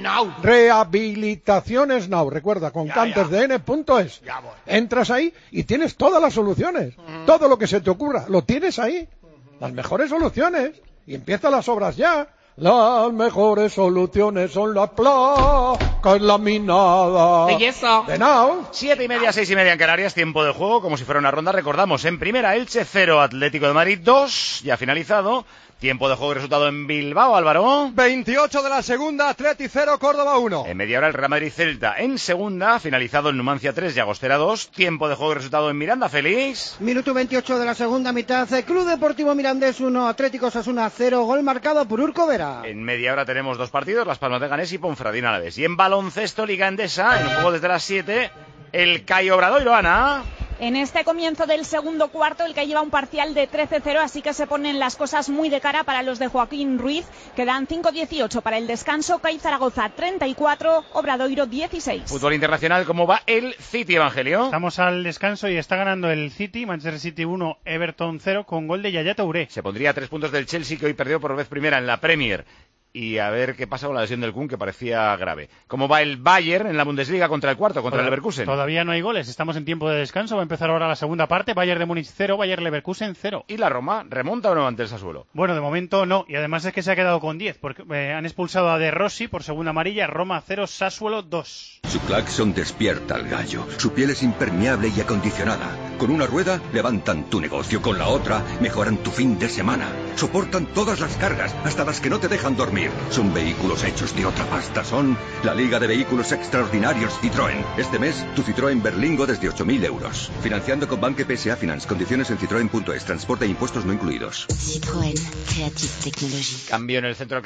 Rehabilitacionesknauf, recuerda, con cantesdn.es. Entras ahí y tienes todas las soluciones. Todo lo que se te ocurra, lo tienes ahí. Las mejores soluciones. Y empiezan las obras ya. Las mejores soluciones son las placas laminadas. De yeso. De Knauf. 7:30, 6:30 en Canarias, tiempo de juego, como si fuera una ronda. Recordamos, en primera, Elche 0, Atlético de Madrid 2, ya finalizado. Tiempo de juego y resultado en Bilbao, Álvaro. 28 de la segunda, Atleti 0, Córdoba 1. En media hora, el Real Madrid-Celta en segunda, finalizado en Numancia 3, Llagostera 2. Tiempo de juego y resultado en Miranda, Félix. Minuto 28 de la segunda mitad, Club Deportivo Mirandés 1, Atlético Osasuna 0, gol marcado por Urco Vera. En media hora tenemos dos partidos, Las Palmas de Ganés y Ponferradina Alavés. Y en baloncesto, Liga Endesa, en un juego desde las 7, el Cayo Obradoiro, Ana. En este comienzo del segundo cuarto, el que lleva un parcial de 13-0, así que se ponen las cosas muy de cara para los de Joaquín Ruiz. Quedan 5:18 para el descanso. CAI Zaragoza 34, Obradoiro 16. Fútbol internacional, ¿cómo va el City, Evangelio? Estamos al descanso y está ganando el City, Manchester City 1, Everton 0, con gol de Yaya Touré. Se pondría a 3 puntos del Chelsea, que hoy perdió por vez primera en la Premier. Y a ver qué pasa con la lesión del Kun, que parecía grave. ¿Cómo va el Bayern en la Bundesliga contra el cuarto, contra el Leverkusen? Todavía no hay goles, estamos en tiempo de descanso. Va a empezar ahora la segunda parte. Bayern de Múnich 0, Bayern Leverkusen 0. ¿Y la Roma? ¿Remonta o no ante el Sassuolo? Bueno, de momento no. Y además es que se ha quedado con 10, porque han expulsado a De Rossi por segunda amarilla. Roma 0, Sassuolo 2. Su claxon despierta al gallo. Su piel es impermeable y acondicionada. Con una rueda levantan tu negocio, con la otra mejoran tu fin de semana. Soportan todas las cargas, hasta las que no te dejan dormir. Son vehículos hechos de otra pasta. Son la Liga de Vehículos Extraordinarios Citroën. Este mes, tu Citroën Berlingo desde 8.000 euros. Financiando con Banque PSA Finance. Condiciones en citroen.es. Transporte e impuestos no incluidos. Citroën. Creative Technology. Cambio en el centro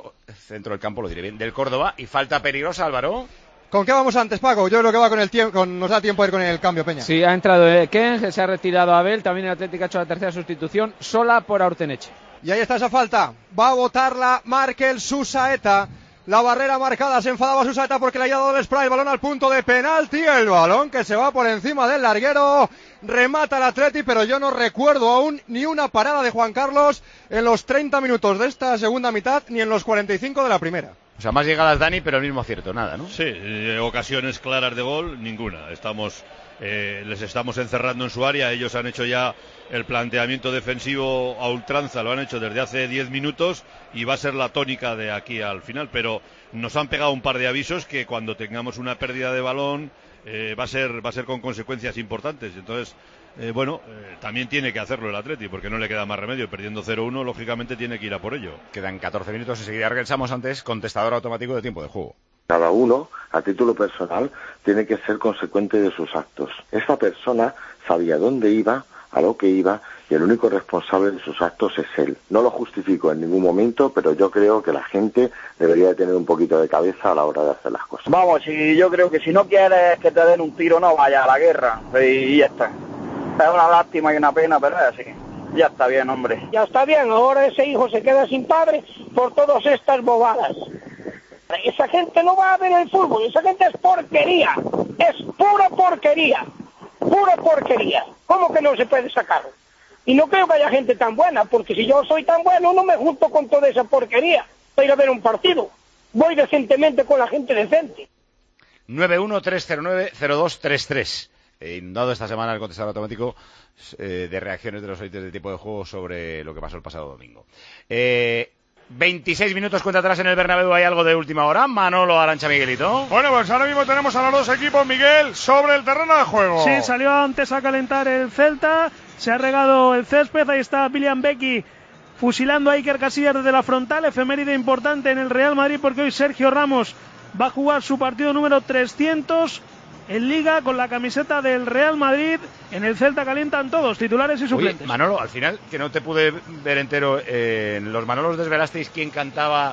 del campo, lo diré bien, del Córdoba. Y falta peligrosa, Álvaro. ¿Con qué vamos antes, Paco? Yo creo que va con el tiempo, nos da tiempo a ir con el cambio, Peña. Sí, ha entrado Keng, se ha retirado Abel, también el Atlético ha hecho la tercera sustitución, Sola por Aurteneche. Y ahí está esa falta, va a botarla Markel Susaeta. La barrera marcada, se enfadaba Susaeta porque le había dado el spray, el balón al punto de penalti, el balón que se va por encima del larguero, remata el Atleti, pero yo no recuerdo aún ni una parada de Juan Carlos en los 30 minutos de esta segunda mitad, ni en los 45 de la primera. O sea, más llegadas Dani, pero el mismo acierto, nada, ¿no? Sí, ocasiones claras de gol, ninguna. Les estamos encerrando en su área, ellos han hecho ya el planteamiento defensivo a ultranza, lo han hecho desde hace 10 minutos y va a ser la tónica de aquí al final, pero nos han pegado un par de avisos que cuando tengamos una pérdida de balón va a ser con consecuencias importantes. Entonces, también tiene que hacerlo el Atleti porque no le queda más remedio, perdiendo 0-1 lógicamente tiene que ir a por ello. Quedan 14 minutos, enseguida regresamos. Antes, contestador automático de tiempo de juego. Cada uno, a título personal, tiene que ser consecuente de sus actos. Esta persona sabía dónde iba, a lo que iba, y el único responsable de sus actos es él. No lo justifico en ningún momento, pero yo creo que la gente debería de tener un poquito de cabeza a la hora de hacer las cosas. Vamos, y yo creo que si no quieres que te den un tiro, no vayas a la guerra, y ya está. Es una lástima y una pena, pero es así. Ya está bien, hombre. Ya está bien, ahora ese hijo se queda sin padre por todas estas bobadas. Esa gente no va a ver el fútbol, esa gente es porquería, es pura porquería, pura porquería. ¿Cómo que no se puede sacar? Y no creo que haya gente tan buena, porque si yo soy tan bueno no me junto con toda esa porquería para ir a ver un partido. Voy decentemente con la gente decente. 913090233. Inundado esta semana el contestador automático de reacciones de los oyentes del tipo de juego sobre lo que pasó el pasado domingo. 26 minutos cuenta atrás en el Bernabéu. ¿Hay algo de última hora? Manolo, Arantxa, Miguelito. Bueno, pues ahora mismo tenemos a los dos equipos, Miguel, sobre el terreno de juego. Sí, salió antes a calentar el Celta, se ha regado el césped, ahí está William Becky fusilando a Iker Casillas desde la frontal, efeméride importante en el Real Madrid porque hoy Sergio Ramos va a jugar su partido número 300 en Liga con la camiseta del Real Madrid. En el Celta calientan todos, titulares y suplentes. Oye, Manolo, al final, que no te pude ver entero, en los Manolos desvelasteis quién cantaba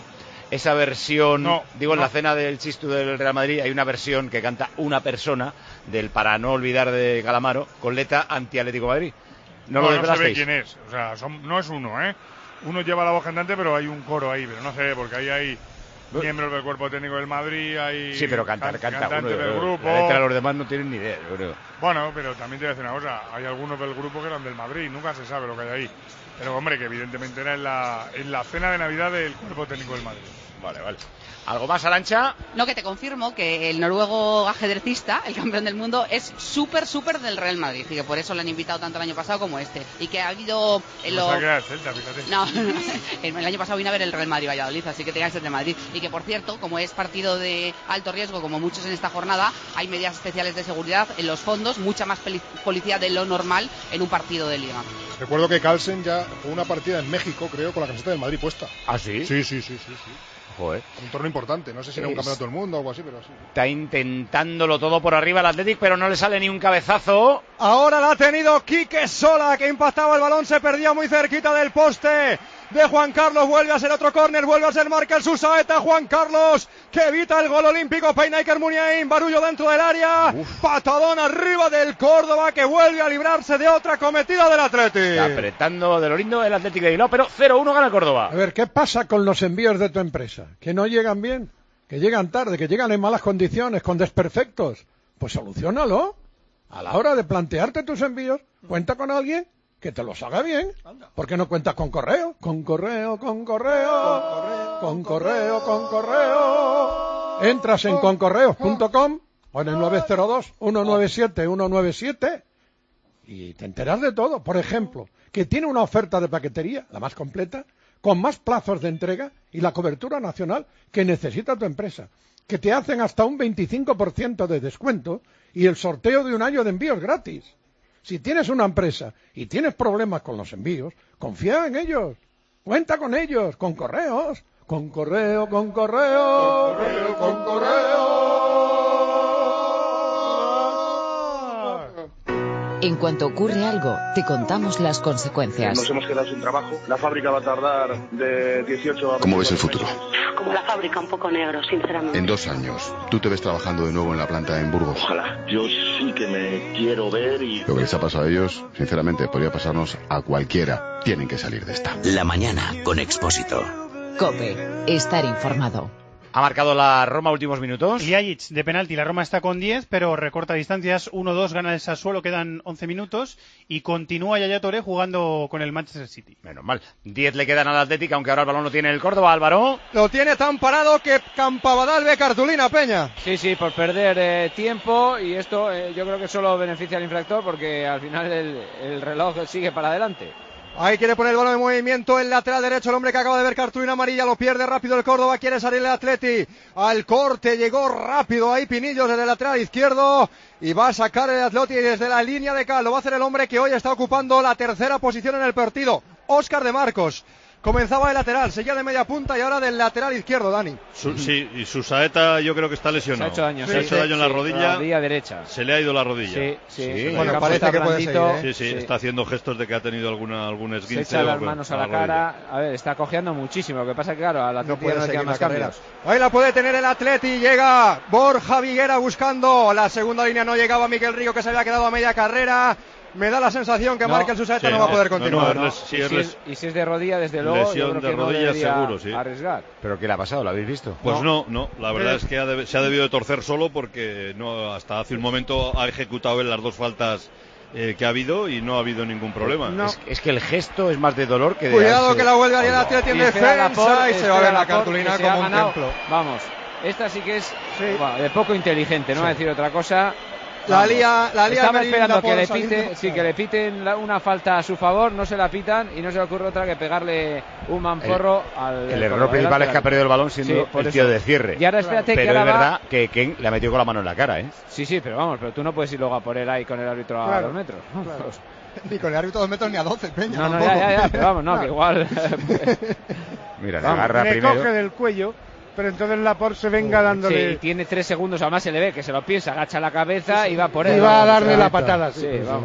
esa versión, en No. la cena del Chistu del Real Madrid hay una versión que canta una persona del Para no olvidar de Calamaro con letra anti-Atlético de Madrid. No lo se ve desvelasteis. quién es. O sea, no es uno, ¿eh? Uno lleva la voz cantante, pero hay un coro ahí, pero no se ve porque ahí hay miembros del cuerpo técnico del Madrid, hay Sí, pero canta cantantes uno. del grupo. La letra los demás no tienen ni idea, yo creo. Bueno, pero también te voy a decir una cosa, hay algunos del grupo que eran del Madrid, nunca se sabe lo que hay ahí. Pero hombre, que evidentemente era en la cena de Navidad del cuerpo técnico del Madrid. Vale. ¿Algo más, Arantxa? No, que te confirmo que el noruego ajedrecista, el campeón del mundo, es súper del Real Madrid y que por eso lo han invitado tanto el año pasado como este. Y que ha habido... Celta, fíjate. No, el año pasado vine a ver el Real Madrid-Valladolid, así que tengáis el de Madrid. Y que, por cierto, como es partido de alto riesgo, como muchos en esta jornada, hay medidas especiales de seguridad en los fondos, mucha más policía de lo normal en un partido de Liga. Recuerdo que Carlsen ya jugó una partida en México, creo, con la camiseta del Madrid puesta. ¿Ah, sí? Sí. Joder. Un torneo importante, no sé si era un campeonato del mundo o algo así, pero sí. Está intentándolo todo por arriba el Athletic, pero no le sale ni un cabezazo. Ahora la ha tenido Quique Sola, que impactaba el balón, se perdía muy cerquita del poste de Juan Carlos. Vuelve a ser otro córner, vuelve a ser marca el Susaeta. Juan Carlos, que evita el gol olímpico. Peinaiker Muniain, barullo dentro del área. Patadón arriba del Córdoba, que vuelve a librarse de otra cometida del Athletic. Está apretando de lo lindo el Athletic de Bilbao, pero 0-1 gana el Córdoba. A ver, ¿qué pasa con los envíos de tu empresa? ¿Que no llegan bien? ¿Que llegan tarde? ¿Que llegan en malas condiciones? ¿Con desperfectos? Pues soluciónalo. A la hora de plantearte tus envíos, cuenta con alguien que te los haga bien. ¿Por qué no cuentas con correo? Con correo. Entras en concorreos.com o en el 902-197-197 y te enteras de todo. Por ejemplo, que tiene una oferta de paquetería, la más completa, con más plazos de entrega y la cobertura nacional que necesita tu empresa, que te hacen hasta un 25% de descuento y el sorteo de un año de envíos gratis. Si tienes una empresa y tienes problemas con los envíos, confía en ellos, cuenta con ellos, con correos, con correo. En cuanto ocurre algo, te contamos las consecuencias. Nos hemos quedado sin trabajo. La fábrica va a tardar de 18 a... ¿Cómo ves el futuro? Como la fábrica, un poco negro, sinceramente. En 2 años, ¿tú te ves trabajando de nuevo en la planta en Burgos? Ojalá. Yo sí que me quiero ver y... Lo que les ha pasado a ellos, sinceramente, podría pasarnos a cualquiera. Tienen que salir de esta. La mañana con Expósito. COPE. Estar informado. Ha marcado la Roma últimos minutos. Ljajic de penalti, la Roma está con 10, pero recorta distancias, 1-2, gana el Sassuolo, quedan 11 minutos y continúa Yaya Touré jugando con el Manchester City. Menos mal. 10 le quedan al Atlético, aunque ahora el balón lo tiene el Córdoba, Álvaro. Lo tiene tan parado que Campabadal ve cartulina, Peña. Sí, por perder tiempo, y esto yo creo que solo beneficia al infractor porque al final el reloj sigue para adelante. Ahí quiere poner el balón en movimiento el lateral derecho, el hombre que acaba de ver cartulina amarilla, lo pierde rápido el Córdoba, quiere salir el Atleti al corte, llegó rápido ahí Pinillos desde el lateral izquierdo y va a sacar el Atleti desde la línea de cal, lo va a hacer el hombre que hoy está ocupando la tercera posición en el partido, Óscar de Marcos. Comenzaba de lateral, seguía de media punta y ahora del lateral izquierdo, Dani. Sí, y Susaeta yo creo que está lesionado. Se ha hecho daño. Se ha hecho daño en la rodilla. Derecha. Se le ha ido la rodilla. Sí. Bueno, parece que puede seguir, Sí, está haciendo gestos de que ha tenido algún esguince. Se echa las manos a la cara. A ver, está cojeando muchísimo. Lo que pasa es que, claro, al Atleti no le quedan más cambios. Ahí la puede tener el Atleti. Llega Borja Viguera buscando. La segunda línea no llegaba Miquel Río, que se había quedado a media carrera. Me da la sensación que Markel Susaeta no va a poder continuar. Y si es de rodilla, desde luego, lesión de rodilla seguro, sí. Arriesgar. ¿Pero qué le ha pasado? ¿Lo habéis visto? Pues no. La verdad es que se ha debido de torcer solo porque no, hasta hace un momento ha ejecutado él las 2 faltas que ha habido y no ha habido ningún problema. No. Es que el gesto es más de dolor que de... Cuidado que la vuelve a ir el Atleti en defensa y se va a ver la cartulina como un templo. Vamos, esta sí que es de poco inteligente, no voy a decir otra cosa. La lía estaba esperando que le piten una falta a su favor, no se la pitan y no se le ocurre otra que pegarle un manforro al... El error principal es que ha perdido el balón siendo el tío de cierre. Y ahora espérate, pero es verdad que Ken le ha metido con la mano en la cara, ¿eh? Sí, pero vamos, pero tú no puedes ir luego a por él ahí con el árbitro a 2 metros. Claro. Ni con el árbitro a 2 metros ni a 12, Peña. No, ya, pero vamos, que igual... Mira, le agarra primero. Le coge del cuello. Pero entonces Laporte se venga dándole... Sí, tiene 3 segundos, además se le ve que se lo piensa, agacha la cabeza y va por él. Y va a darle la patada. Sí, vamos.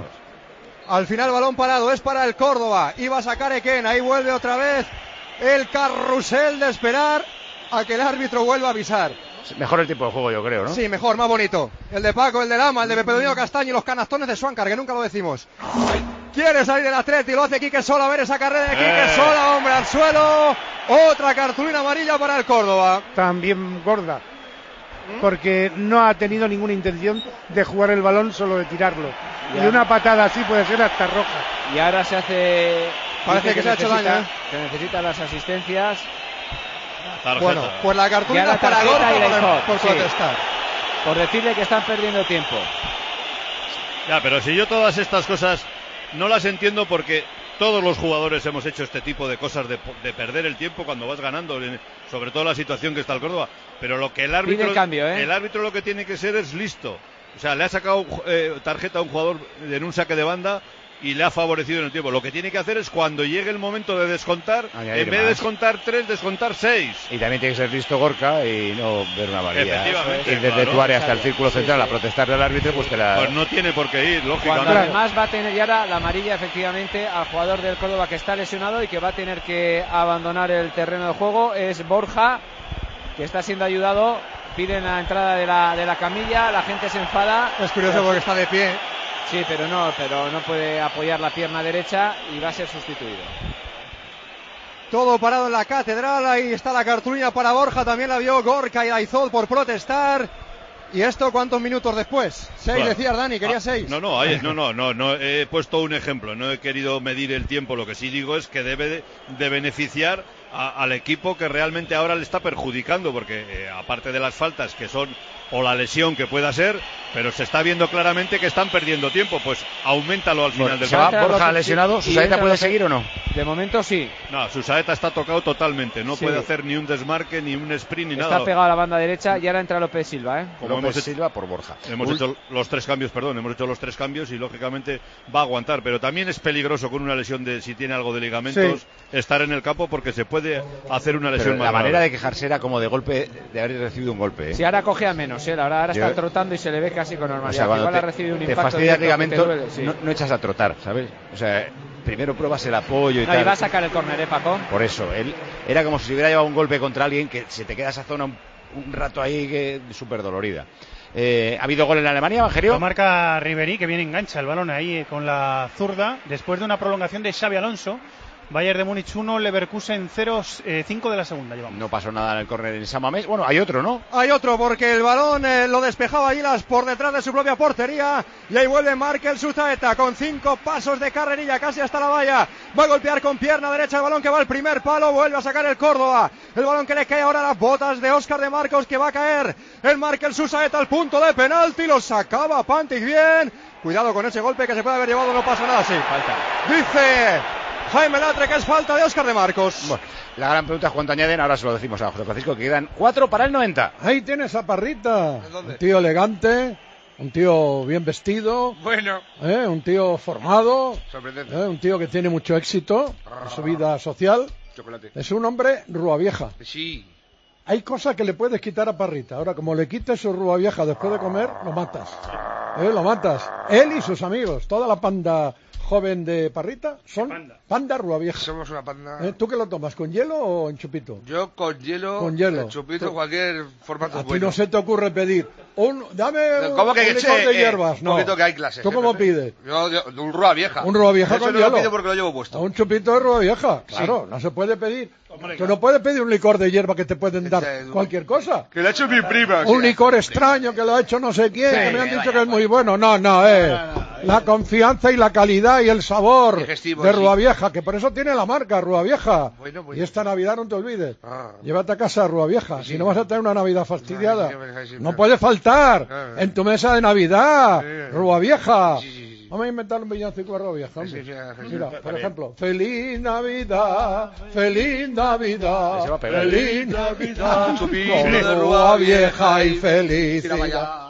Al final balón parado, es para el Córdoba. Iba a sacar Eken, ahí vuelve otra vez el carrusel de esperar. a que el árbitro vuelva a avisar. Mejor el tipo de juego, yo creo, ¿no? Sí, mejor, más bonito. El de Paco, el de Lama, el de Pepe Domingo Castaño y los canastones de Swankar, que nunca lo decimos. Quiere salir el Atleti, lo hace Quique Sola, a ver esa carrera de Quique Sola, hombre, al suelo. Otra cartulina amarilla para el Córdoba. También gorda, porque no ha tenido ninguna intención de jugar el balón, solo de tirarlo. Ya. Y una patada así puede ser hasta roja. Y ahora se hace... Parece que se ha hecho daño, ¿eh? Que necesita las asistencias. Bueno, pues la cartulina es para Gorka por protestar. Por decirle que están perdiendo tiempo. Ya, pero si yo todas estas cosas no las entiendo, porque todos los jugadores hemos hecho este tipo de cosas de perder el tiempo cuando vas ganando, sobre todo la situación que está el Córdoba. Pero lo que el árbitro, el árbitro lo que tiene que ser es listo. O sea, le ha sacado tarjeta a un jugador en un saque de banda y le ha favorecido en el tiempo. Lo que tiene que hacer es, cuando llegue el momento de descontar, en vez de descontar 3, descontar 6. Y también tiene que ser listo Gorka y no ver una varilla. Efectivamente. Ir desde tu área hasta el círculo central a protestarle al árbitro, pues te la... Pues no tiene por qué ir, lógicamente. Cuando además va a tener ya la amarilla, efectivamente, al jugador del Córdoba que está lesionado y que va a tener que abandonar el terreno de juego, es Borja, que está siendo ayudado. Piden la entrada de la camilla, la gente se enfada. Es curioso porque está de pie. Sí, pero no puede apoyar la pierna derecha y va a ser sustituido. Todo parado en la catedral, ahí está la cartulina para Borja, también la vio Gorka y Aizol por protestar. ¿Y esto cuántos minutos después? 6, claro. Decías, Dani, quería 6. No, he puesto un ejemplo, no he querido medir el tiempo. Lo que sí digo es que debe de beneficiar al equipo que realmente ahora le está perjudicando, porque aparte de las faltas que son, o la lesión que pueda ser, pero se está viendo claramente que están perdiendo tiempo, pues auméntalo al final del partido. ¿Se va Borja lesionado? ¿Susaeta puede seguir o no? De momento sí. No, Susaeta está tocado totalmente, no puede hacer ni un desmarque, ni un sprint, ni nada. Está pegado a la banda derecha y ahora entra López Silva, Como López Silva por Borja. Hemos hecho los 3 cambios y lógicamente va a aguantar, pero también es peligroso con una lesión si tiene algo de ligamentos, estar en el campo, porque se puede hacer una lesión más grave. La manera de quejarse era como de golpe, de haber recibido un golpe. Sí, ahora coge a menos, ahora está trotando y se le ve casi con normalidad. O sea, igual ha recibido un impacto. Te fastidia el ligamento, no echas a trotar, ¿sabes? O sea, primero pruebas el apoyo y tal. Y va a sacar el córner, Paco. Por eso, él era como si hubiera llevado un golpe contra alguien, que se te queda esa zona un rato ahí que súper dolorida. ¿Ha habido gol en Alemania, Evangelio? Lo marca Ribery, que viene engancha el balón ahí con la zurda, después de una prolongación de Xabi Alonso. Bayern de Múnich 1, Leverkusen 0, 5 de la segunda llevamos. No pasó nada en el córner en San Mamés. Bueno, hay otro, ¿no? Hay otro, porque el balón lo despejaba Gilas por detrás de su propia portería. Y ahí vuelve Markel Susaeta con 5 pasos de carrerilla casi hasta la valla. Va a golpear con pierna derecha el balón que va al primer palo. Vuelve a sacar el Córdoba. El balón que le cae ahora a las botas de Óscar de Marcos, que va a caer el Markel Susaeta al punto de penalti. Lo sacaba Pantic bien. Cuidado con ese golpe que se puede haber llevado, no pasa nada, sí. Falta. Dice Jaime Latre que es falta de Óscar de Marcos. Bueno, la gran pregunta es cuánto añaden. Ahora se lo decimos a José Francisco, que quedan 4 para el 90. Ahí tienes a Parrita. Un tío elegante, un tío bien vestido. Bueno. Un tío formado. Sorprendente. Un tío que tiene mucho éxito en su vida social. Chocolate. Es un hombre rúa vieja. Sí. Hay cosas que le puedes quitar a Parrita. Ahora, como le quites su rúa vieja después de comer, lo matas. Lo matas. Él y sus amigos, toda la panda joven de Parrita son panda rúa vieja. Somos una panda. ¿Tú qué lo tomas, con hielo o en chupito? Yo con hielo. Con hielo. En chupito, cualquier formato. A ti no se te ocurre pedir dame ¿Cómo que un licor de hierbas? No. Un poquito que hay clases. ¿Tú cómo pides? Yo un rúa vieja. Un rúa vieja con hielo. Eso no lo pido porque lo llevo puesto. Un chupito de rúa vieja. Claro, sí. No se puede pedir. Tú no puedes pedir un licor de hierba que te pueden dar cualquier cosa. Que lo ha hecho mi prima. Un licor extraño que lo ha hecho no sé quién, que me han dicho que es muy bueno. No, la confianza y la calidad y el sabor de Rúa Vieja, que por eso tiene la marca Rúa Vieja. Y esta Navidad no te olvides. Llévate a casa Rúa Vieja, si no vas a tener una Navidad fastidiada. No puede faltar en tu mesa de Navidad Rúa Vieja. Vamos a inventar un villancico de Rúa Vieja. Mira, por ejemplo, Feliz Navidad, Feliz Navidad, Feliz Navidad, con Rúa Vieja y felicidad.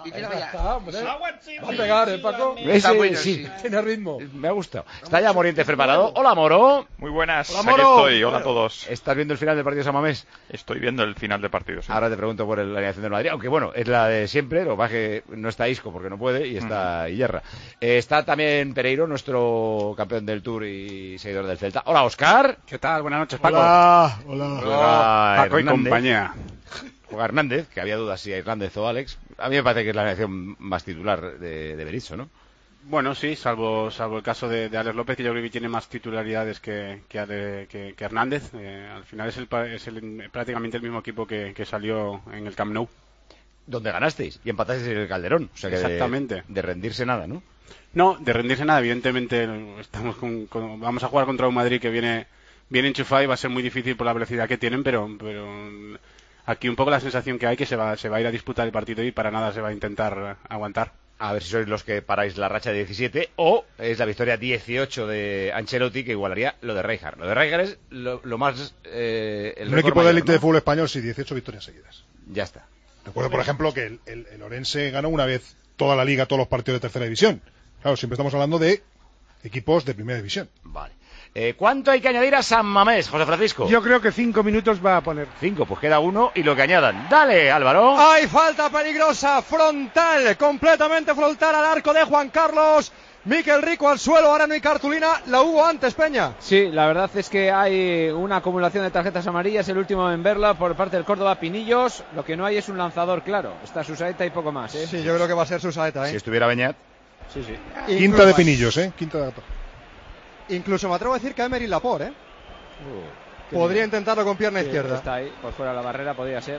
Y que Ya vaya. está, hombre. Va a pegar, Paco. Está bueno, sí. Tiene ritmo. Me ha gustado. Está ya Morientes preparado. Hola, Moro. Muy buenas, Hola, aquí Moro. estoy, hola a todos. ¿Estás viendo el final del partido de San Mamés? Estoy viendo el final del partido, sí. Ahora te pregunto por la alineación del Madrid, aunque bueno, es la de siempre, lo que pasa es que no está Isco porque no puede y está Iyerra. Está también Pereiro, nuestro campeón del Tour y seguidor del Celta. Hola, Óscar. ¿Qué tal? Buenas noches, Paco. Hola. Juega Paco y Hernández. compañía. Juega Hernández, que había dudas si Hernández o Alex. A mí me parece que es la alineación más titular de Berizzo, ¿no? Bueno, sí, salvo el caso de Alex López, que yo creo que tiene más titularidades que Hernández. Al final es prácticamente el mismo equipo que salió en el Camp Nou. Donde ganasteis y empatasteis en el Calderón. O sea que Exactamente. De rendirse nada, ¿no? No, de rendirse nada. Evidentemente vamos a jugar contra un Madrid que viene enchufado y va a ser muy difícil por la velocidad que tienen, pero aquí un poco la sensación que hay que se va a ir a disputar el partido y para nada se va a intentar aguantar. A ver si sois los que paráis la racha de 17 o es la victoria 18 de Ancelotti que igualaría lo de Rijkaard. Lo de Rijkaard es lo más... un equipo de élite de fútbol español, sí, 18 victorias seguidas. Ya está. Recuerdo, por ejemplo, que el Orense ganó una vez toda la liga, todos los partidos de tercera división. Claro, siempre estamos hablando de equipos de primera división. Vale. ¿Cuánto hay que añadir a San Mamés, José Francisco? Yo creo que 5 minutos va a poner. 5, pues queda uno y lo que añadan. Dale, Álvaro. Hay falta peligrosa, frontal, completamente frontal al arco de Juan Carlos. Miquel Rico al suelo, ahora no hay cartulina, la hubo antes, Peña. Sí, la verdad es que hay una acumulación de tarjetas amarillas, el último en verla por parte del Córdoba, Pinillos. Lo que no hay es un lanzador claro. Está Susaeta y poco más, ¿eh? Sí, yo creo que va a ser Susaeta, ¿eh? Si estuviera Beñat. Sí, sí. Quinta de Pinillos, quinta de gato. Incluso me atrevo a decir que Emery Laporte, podría intentarlo con pierna izquierda. Está ahí, por fuera de la barrera, podría ser.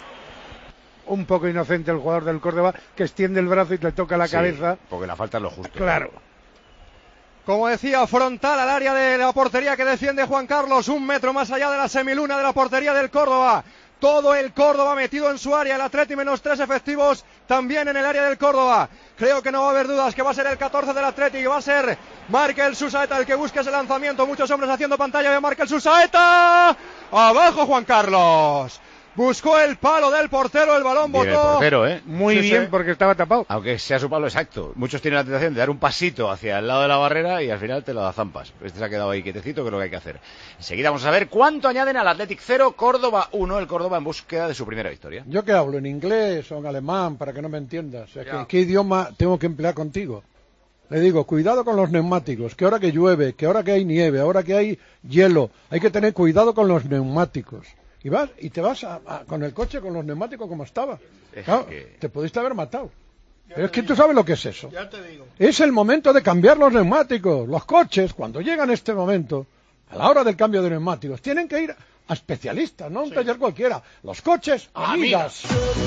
Un poco inocente el jugador del Córdoba, que extiende el brazo y le toca la cabeza. Porque la falta es lo justo. Claro. Como decía, frontal al área de la portería que defiende Juan Carlos, 1 metro más allá de la semiluna de la portería del Córdoba. Todo el Córdoba metido en su área, el Atleti -3 efectivos también en el área del Córdoba. Creo que no va a haber dudas que va a ser el 14 del Atleti, que va a ser Markel Susaeta el que busque ese lanzamiento. Muchos hombres haciendo pantalla de Markel Susaeta. Abajo Juan Carlos. Buscó el palo del portero, el balón Bien botó. el portero, ¿eh? Muy bien, porque estaba tapado. Aunque sea su palo exacto. Muchos tienen la tentación de dar un pasito hacia el lado de la barrera y al final te lo da zampas. Este se ha quedado ahí quietecito, que es lo que hay que hacer. Enseguida vamos a ver cuánto añaden al Athletic 0, Córdoba 1. El Córdoba en búsqueda de su primera victoria. ¿Yo qué hablo? ¿En inglés o en alemán? Para que no me entiendas. O sea, ¿qué idioma tengo que emplear contigo? Le digo, cuidado con los neumáticos, que ahora que llueve, que ahora que hay nieve, ahora que hay hielo, hay que tener cuidado con los neumáticos. Y te vas con el coche, con los neumáticos como estaba. Claro, te pudiste haber matado. Pero es que tú sabes lo que es eso. Ya te digo. Es el momento de cambiar los neumáticos. Los coches, cuando llegan este momento, a la hora del cambio de neumáticos, tienen que ir a especialistas, no a un taller cualquiera. Los coches a Midas.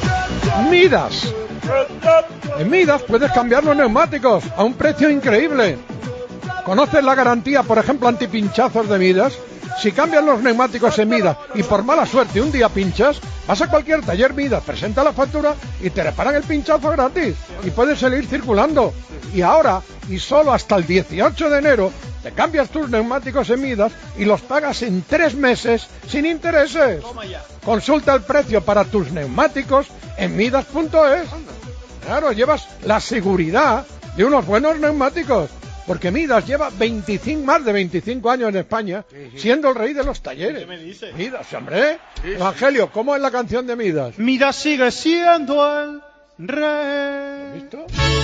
Midas. En Midas puedes cambiar los neumáticos a un precio increíble. ¿Conoces la garantía, por ejemplo, antipinchazos de Midas? Si cambian los neumáticos en Midas y por mala suerte un día pinchas, vas a cualquier taller Midas, presenta la factura y te reparan el pinchazo gratis y puedes seguir circulando. Y ahora, y solo hasta el 18 de enero, te cambias tus neumáticos en Midas y los pagas en 3 meses sin intereses. Consulta el precio para tus neumáticos en midas.es. Claro, llevas la seguridad de unos buenos neumáticos. Porque Midas lleva más de 25 años en España, siendo el rey de los talleres. ¿Qué me dice? Midas, hombre. Evangelio, ¿cómo es la canción de Midas? Midas sigue siendo el rey. ¿Has visto?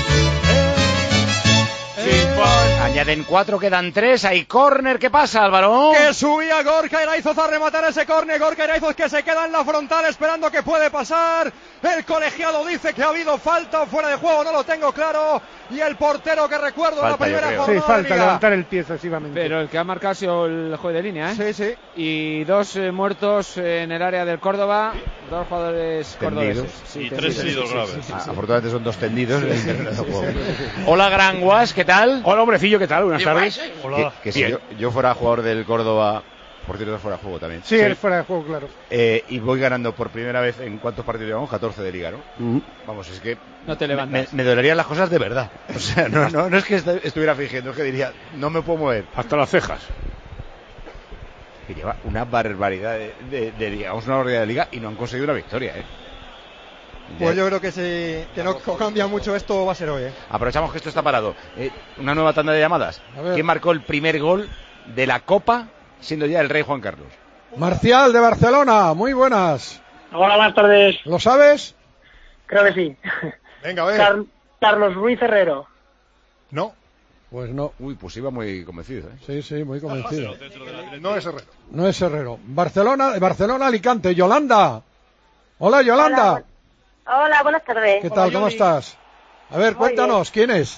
Añaden 4, quedan 3. Hay córner. ¿Qué pasa, Álvaro? Que subía Gorka Iraizoz a rematar ese córner. Gorka Iraizoz que se queda en la frontal esperando que puede pasar. El colegiado dice que ha habido falta fuera de juego, no lo tengo claro. Y el portero que recuerdo en la primera jornada. Sí, falta de Liga. levantar el pie excesivamente. Pero el que ha marcado ha sido el juez de línea, ¿eh? Sí, sí. Y 2 muertos en el área del Córdoba, 2 jugadores cordobeses. Y 3 heridos graves. Afortunadamente son 2 tendidos en el terreno de juego. Hola, Gran Guas, ¿qué tal? Hola, hombrecillo, ¿qué tal? Buenas tardes. Hola. Que si yo fuera jugador del Córdoba, por cierto, fuera de juego también. Sí, él fuera de juego, claro. Y voy ganando por primera vez en cuántos partidos llevamos, 14 de liga, ¿no? Vamos, es que no te levantas. Me dolerían las cosas de verdad. O sea, no es que estuviera fingiendo, es que diría, no me puedo mover. Hasta las cejas. Que lleva una barbaridad de liga, una barbaridad de liga y no han conseguido una victoria, ¿eh? Pues yo creo que que no cambia mucho esto, va a ser hoy. Aprovechamos que esto está parado. Una nueva tanda de llamadas. ¿Quién marcó el primer gol de la Copa, siendo ya el rey Juan Carlos? Marcial, de Barcelona. Muy buenas. Hola, buenas tardes. ¿Lo sabes? Creo que sí. Venga, a ver. Carlos Ruiz Herrero. No. Pues no. Uy, pues iba muy convencido, Sí, muy convencido. No es Herrero. No es Herrero. Barcelona, Alicante. Yolanda. Hola, Yolanda. Hola, buenas tardes. ¿Qué tal? ¿Cómo estás? A ver, cuéntanos, ¿quién es?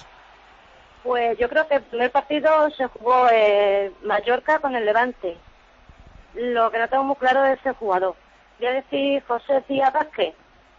Pues yo creo que el primer partido se jugó Mallorca con el Levante. Lo que no tengo muy claro es el jugador. Voy a decir José Cía Vázquez.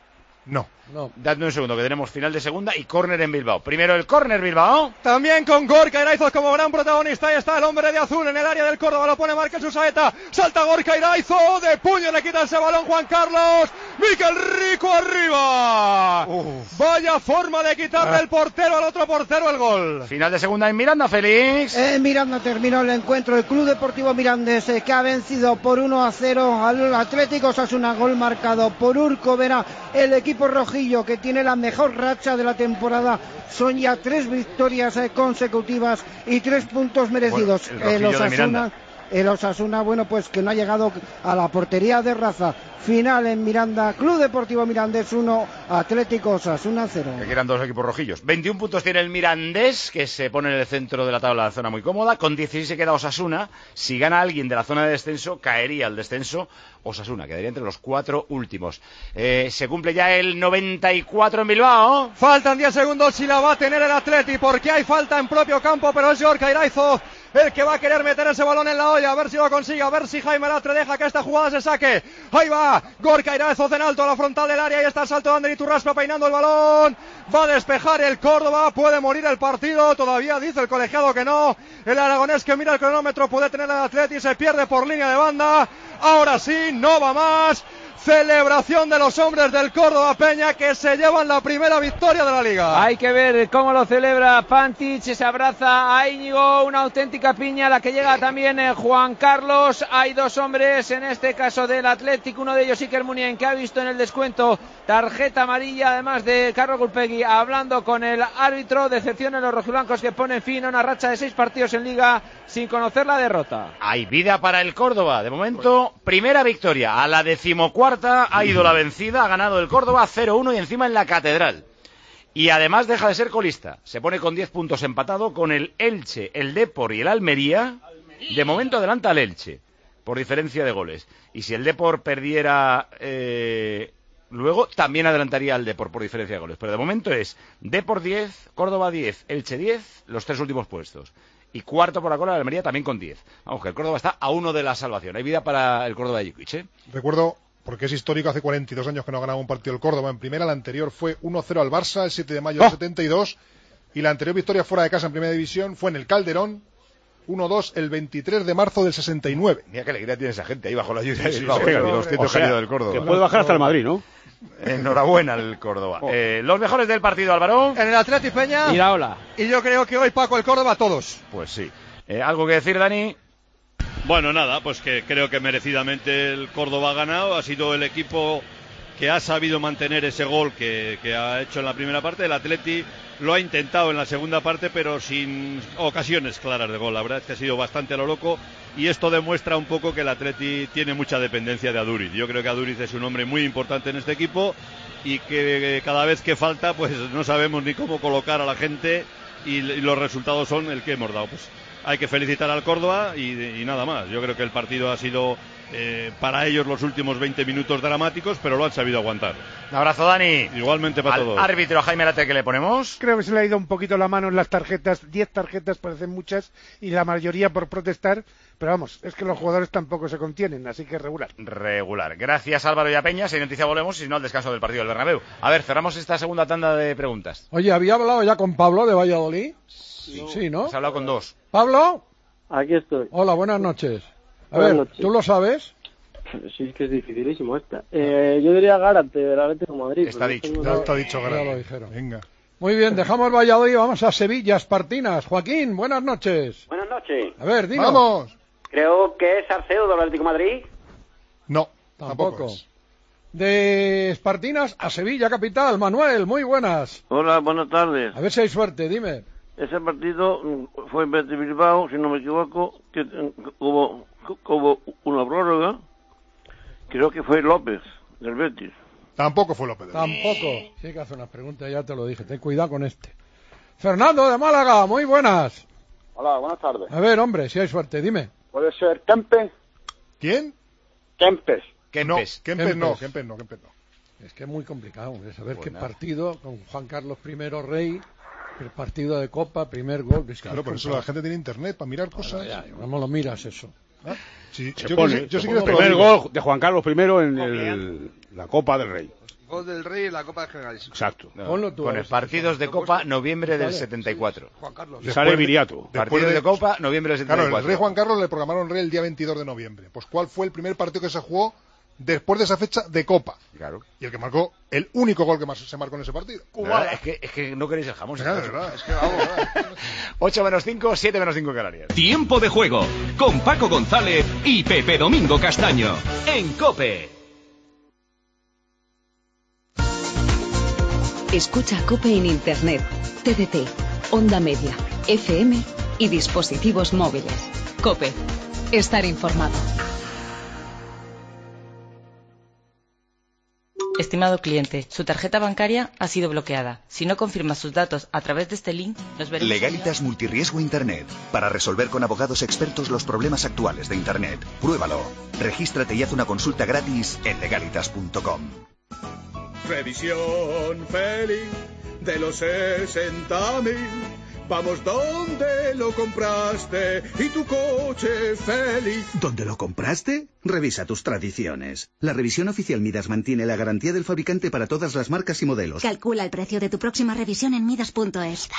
No. Dadme un segundo, que tenemos final de segunda y córner en Bilbao. Primero el córner, Bilbao. También con Gorka Iraizos como gran protagonista. Ahí está el hombre de azul en el área del Córdoba. Lo pone Márquez su saeta. Salta Gorka Iraizo. De puño le quita ese balón Juan Carlos. Miquel Rico arriba. Vaya forma de quitarle el portero al otro portero el gol. Final de segunda en Miranda, Félix. En Miranda terminó el encuentro. El Club Deportivo Mirandés que ha vencido por 1-0 al Atlético Osasuna. Gol marcado por Urco Vera. El equipo rojillo, que tiene la mejor racha de la temporada, son ya 3 victorias consecutivas y 3 puntos merecidos. Bueno, el Osasuna, bueno, pues que no ha llegado a la portería de Raza. Final en Miranda, Club Deportivo Mirandés 1, Atlético Osasuna 0. Que eran dos equipos rojillos. 21 puntos tiene el Mirandés, que se pone en el centro de la tabla, la zona muy cómoda. Con 16 se queda Osasuna. Si gana alguien de la zona de descenso, caería al descenso Osasuna. Quedaría entre los 4 últimos. Se cumple ya el 94 en Bilbao. Faltan 10 segundos si la va a tener el Atleti, porque hay falta en propio campo, pero es Gorka Iraizo el que va a querer meter ese balón en la olla, a ver si lo consigue, a ver si Jaime Latre deja que esta jugada se saque. Ahí va, Gorka Iraizo en alto a la frontal del área, y está el salto de Ander Iturraspe peinando el balón, va a despejar el Córdoba, puede morir el partido, todavía dice el colegiado que no, el aragonés que mira el cronómetro puede tener el Atleti, se pierde por línea de banda, ahora sí, no va más. Celebración de los hombres del Córdoba Peña, que se llevan la primera victoria de la Liga. Hay que ver cómo lo celebra Pantic, se abraza a Íñigo, una auténtica piña la que llega también Juan Carlos. Hay 2 hombres, en este caso del Atlético, uno de ellos Iker Muniain, que ha visto en el descuento tarjeta amarilla, además de Carlos Gulpegui hablando con el árbitro. Decepción en los rojiblancos, que ponen fin a una racha de 6 partidos en Liga sin conocer la derrota. Hay vida para el Córdoba, de momento primera victoria, a la 14ª ha ido la vencida, ha ganado el Córdoba 0-1 y encima en la Catedral. Y además deja de ser colista, se pone con 10 puntos empatado con el Elche, el Depor y el Almería. De momento adelanta al Elche por diferencia de goles, y si el Depor perdiera luego también adelantaría al Depor por diferencia de goles, pero de momento es Depor 10, Córdoba 10, Elche 10, los 3 últimos puestos. Y cuarto por la cola de Almería también con 10. Vamos, que el Córdoba está a 1 de la salvación. Hay vida para el Córdoba de Jiquic, ¿eh? Recuerdo, porque es histórico, hace 42 años que no ganaba un partido el Córdoba en primera. La anterior fue 1-0 al Barça el 7 de mayo del 72. Y la anterior victoria fuera de casa en primera división fue en el Calderón, 1-2 el 23 de marzo del 69. Mira qué alegría tiene esa gente ahí bajo la lluvia. Sí, del Córdoba. Que puede bajar hasta el Madrid, ¿no? Enhorabuena al Córdoba. Los mejores del partido, Álvaro. En el Atleti Peña. Iraola. Y yo creo que hoy Paco el Córdoba todos. Pues sí. ¿Algo que decir, Dani? Bueno, nada, pues que creo que merecidamente el Córdoba ha ganado. Ha sido el equipo que ha sabido mantener ese gol que ha hecho en la primera parte. El Atleti lo ha intentado en la segunda parte, pero sin ocasiones claras de gol. La verdad es que ha sido bastante a lo loco, y esto demuestra un poco que el Atleti tiene mucha dependencia de Aduriz. Yo creo que Aduriz es un hombre muy importante en este equipo, y que cada vez que falta pues no sabemos ni cómo colocar a la gente, y los resultados son el que hemos dado. Pues hay que felicitar al Córdoba y nada más. Yo creo que el partido ha sido para ellos los últimos 20 minutos dramáticos, pero lo han sabido aguantar. Un abrazo, Dani. Igualmente para todos. Árbitro Jaime Latre, ¿qué le ponemos? Creo que se le ha ido un poquito la mano en las tarjetas. 10 tarjetas parecen muchas, y la mayoría por protestar. Pero vamos, es que los jugadores tampoco se contienen, así que regular. Regular. Gracias, Álvaro y a Peña. Si noticia volvemos, y si no, al descanso del partido del Bernabéu. A ver, cerramos esta segunda tanda de preguntas. Oye, ¿había hablado ya con Pablo de Valladolid? Sí, ¿no? Has hablado con 2. ¿Pablo? Aquí estoy. Hola, buenas noches. Buenas noches. ¿Tú lo sabes? Sí, es que es dificilísimo esta. Yo diría Gárate, del Atlético de Madrid. Está dicho. Está dicho, Ya lo Gárate. dijeron. Venga. Muy bien, dejamos Valladolid y vamos a Sevilla, Espartinas. Joaquín, buenas noches. Buenas noches. A ver, dinos. ¡Vamos! Creo que es Arceo del Atlético de Madrid. No, Tampoco. es. de Espartinas a Sevilla capital. Manuel, muy buenas. Hola, buenas tardes. A ver si hay suerte, dime. Ese partido fue en Betis Bilbao, si no me equivoco, que hubo una prórroga. Creo que fue López, del Betis. Tampoco fue López. Tampoco. Sí que hace unas preguntas, ya te lo dije. Ten cuidado con este. Fernando de Málaga, muy buenas. Hola, buenas tardes. A ver, hombre, si hay suerte, dime. ¿Puede ser Kempes? ¿Quién? Kempes. Kempes. Kempes no. Es que es muy complicado saber qué partido, con Juan Carlos I rey, el partido de Copa, primer gol. Es que claro, por eso la gente tiene internet para mirar cosas. ¿Cómo lo miras eso? Sí, yo el primer gol de Juan Carlos I en la Copa del Rey. Gol del Rey en la Copa de Generalísimo. Exacto. Con el partidos de Copa, noviembre del 74. Juan Carlos. Sale Viriato. Partidos de Copa, noviembre del 74. Claro, el Rey Juan Carlos le programaron Rey el día 22 de noviembre. Pues ¿cuál fue el primer partido que se jugó después de esa fecha de Copa? Claro. Y el que marcó, el único gol que se marcó en ese partido. Es que no queréis el jamón. Claro, es verdad. Es que vamos, 8 menos 5, 7 menos 5 Canarias. Tiempo de juego con Paco González y Pepe Domingo Castaño en COPE. Escucha COPE en Internet, TDT, Onda Media, FM y dispositivos móviles. COPE. Estar informado. Estimado cliente, su tarjeta bancaria ha sido bloqueada. Si no confirma sus datos a través de este link, nos veremos... Legalitas Multirriesgo Internet. Para resolver con abogados expertos los problemas actuales de Internet. Pruébalo. Regístrate y haz una consulta gratis en legalitas.com. Revisión feliz de los 60.000. Vamos donde lo compraste y tu coche feliz. ¿Dónde lo compraste? Revisa tus tradiciones. La revisión oficial Midas mantiene la garantía del fabricante para todas las marcas y modelos. Calcula el precio de tu próxima revisión en Midas.es.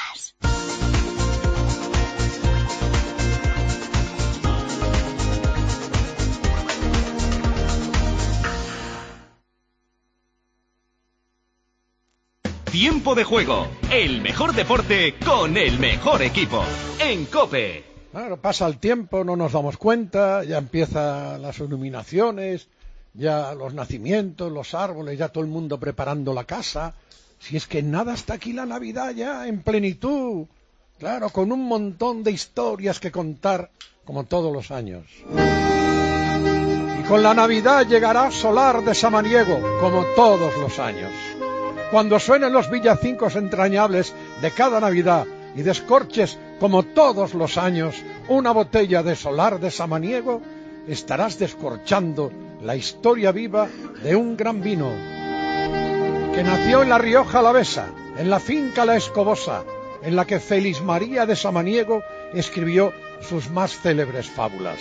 Tiempo de juego, el mejor deporte con el mejor equipo, en COPE. Claro, pasa el tiempo, no nos damos cuenta, ya empiezan las iluminaciones, ya los nacimientos, los árboles, ya todo el mundo preparando la casa. Si es que nada, está aquí la Navidad ya en plenitud, claro, con un montón de historias que contar, como todos los años. Y con la Navidad llegará Solar de Samaniego, como todos los años. Cuando suenen los villancicos entrañables de cada Navidad y descorches como todos los años una botella de Solar de Samaniego, estarás descorchando la historia viva de un gran vino que nació en la Rioja Alavesa, en la finca La Escobosa, en la que Félix María de Samaniego escribió sus más célebres fábulas.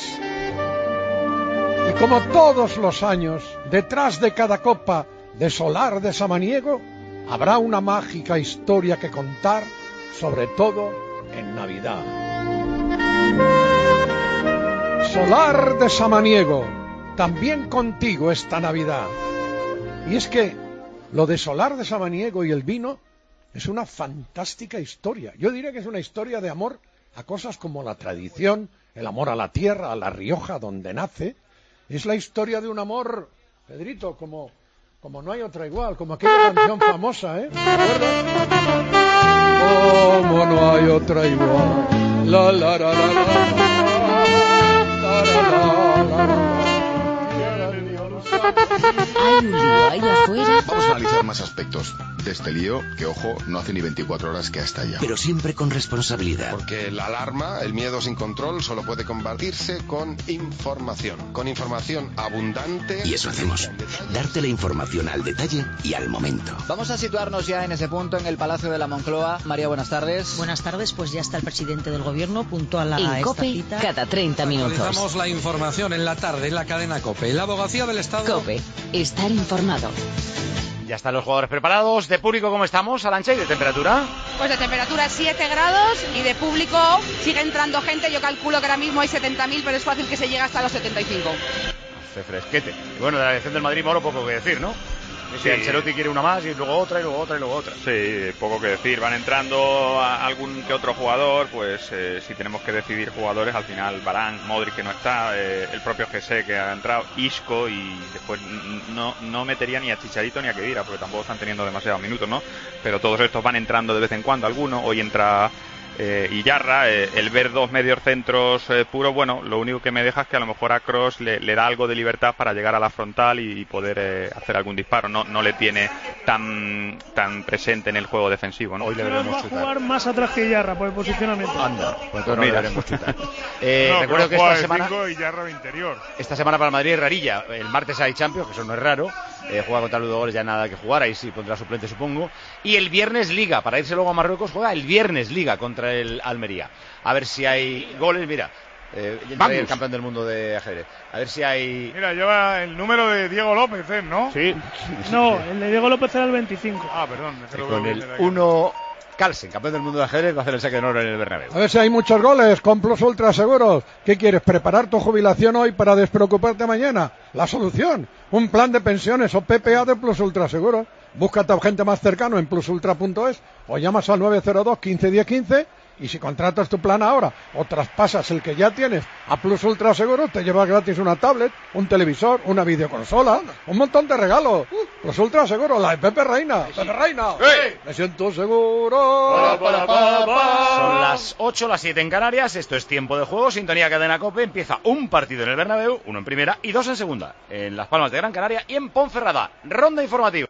Y como todos los años, detrás de cada copa de Solar de Samaniego, habrá una mágica historia que contar, sobre todo en Navidad. Solar de Samaniego, también contigo esta Navidad. Y es que lo de Solar de Samaniego y el vino es una fantástica historia. Yo diría que es una historia de amor a cosas como la tradición, el amor a la tierra, a La Rioja, donde nace. Es la historia de un amor, Pedrito, como no hay otra igual, como aquella canción famosa, ¿eh? ¿Te acuerdas? Como no hay otra igual. La la la la la la la la la. Hay un lío ahí afuera. Vamos a analizar más aspectos de este lío, que ojo, no hace ni 24 horas que está ya. Pero siempre con responsabilidad. Porque la alarma, el miedo sin control, solo puede combatirse con información abundante. Y eso hacemos, darte la información al detalle y al momento. Vamos a situarnos ya en ese punto, en el Palacio de la Moncloa. María, buenas tardes. Buenas tardes, pues ya está el presidente del gobierno puntual a esta COPE, cita. cada 30 minutos. Actualizamos la información en la tarde en la cadena COPE. La abogacía del Estado... COPE, estar informado. Ya están los jugadores preparados. ¿De público cómo estamos, Alancha? ¿Y de temperatura? Pues de temperatura 7 grados y de público sigue entrando gente. Yo calculo que ahora mismo hay 70.000, pero es fácil que se llegue hasta los 75. Hace fresquete. Y bueno, de la elección del Madrid Moro poco que decir, ¿no? Si Ancelotti quiere una más y luego otra y luego otra y luego otra. Sí, poco que decir. Van entrando algún que otro jugador, pues si tenemos que decidir jugadores, al final Varane, Modric que no está, el propio Jesse que ha entrado, Isco, y después no metería ni a Chicharito ni a Khedira porque tampoco están teniendo demasiados minutos, ¿no? Pero todos estos van entrando de vez en cuando alguno. Hoy entra Iyarra, el ver dos medios centros puros, bueno, lo único que me deja es que a lo mejor a Kroos le da algo de libertad para llegar a la frontal y poder hacer algún disparo. No le tiene tan presente en el juego defensivo, ¿no? Hoy le Kroos veremos va a chutar. jugar más atrás que Iyarra por el posicionamiento. Anda, pues Pues no mira. le veremos chutar. No, Recuerdo que juega esta de semana... 5 y Yarra de interior. Esta semana para el Madrid es rarilla. El martes hay Champions, que eso no es raro. Juega contra Ludogorets, ya nada que jugar. Ahí sí pondrá suplente, supongo. Y el viernes Liga, para irse luego a Marruecos, juega el viernes Liga contra el Almería. A ver si hay goles. Mira, el campeón del mundo de ajedrez. A ver si hay... Mira, lleva el número de Diego López, ¿no? Sí. No, el de Diego López era el 25. Ah, perdón. es que lo Con veo el bien de aquí. 1... Carlsen, campeón del mundo de ajedrez, va a hacer el saque de honor en el Bernabéu. A ver si hay muchos goles con Plus Ultra Seguros. ¿Qué quieres? ¿Preparar tu jubilación hoy para despreocuparte mañana? La solución, un plan de pensiones o PPA de Plus Ultra Seguros. Búscate a un agente más cercano en plusultra.es o llamas al 902 15 10 15 y si contratas tu plan ahora o traspasas el que ya tienes a Plus Ultra Seguros, te llevas gratis una tablet, un televisor, una videoconsola, un montón de regalos. Plus Ultra Seguros, la de Pepe Reina. Pepe Reina, me siento seguro. Son las 8, las 7 en Canarias. Esto es Tiempo de Juego, sintonía Cadena COPE. Empieza un partido en el Bernabéu, uno en primera y dos en segunda, en Las Palmas de Gran Canaria y en Ponferrada. Ronda informativa.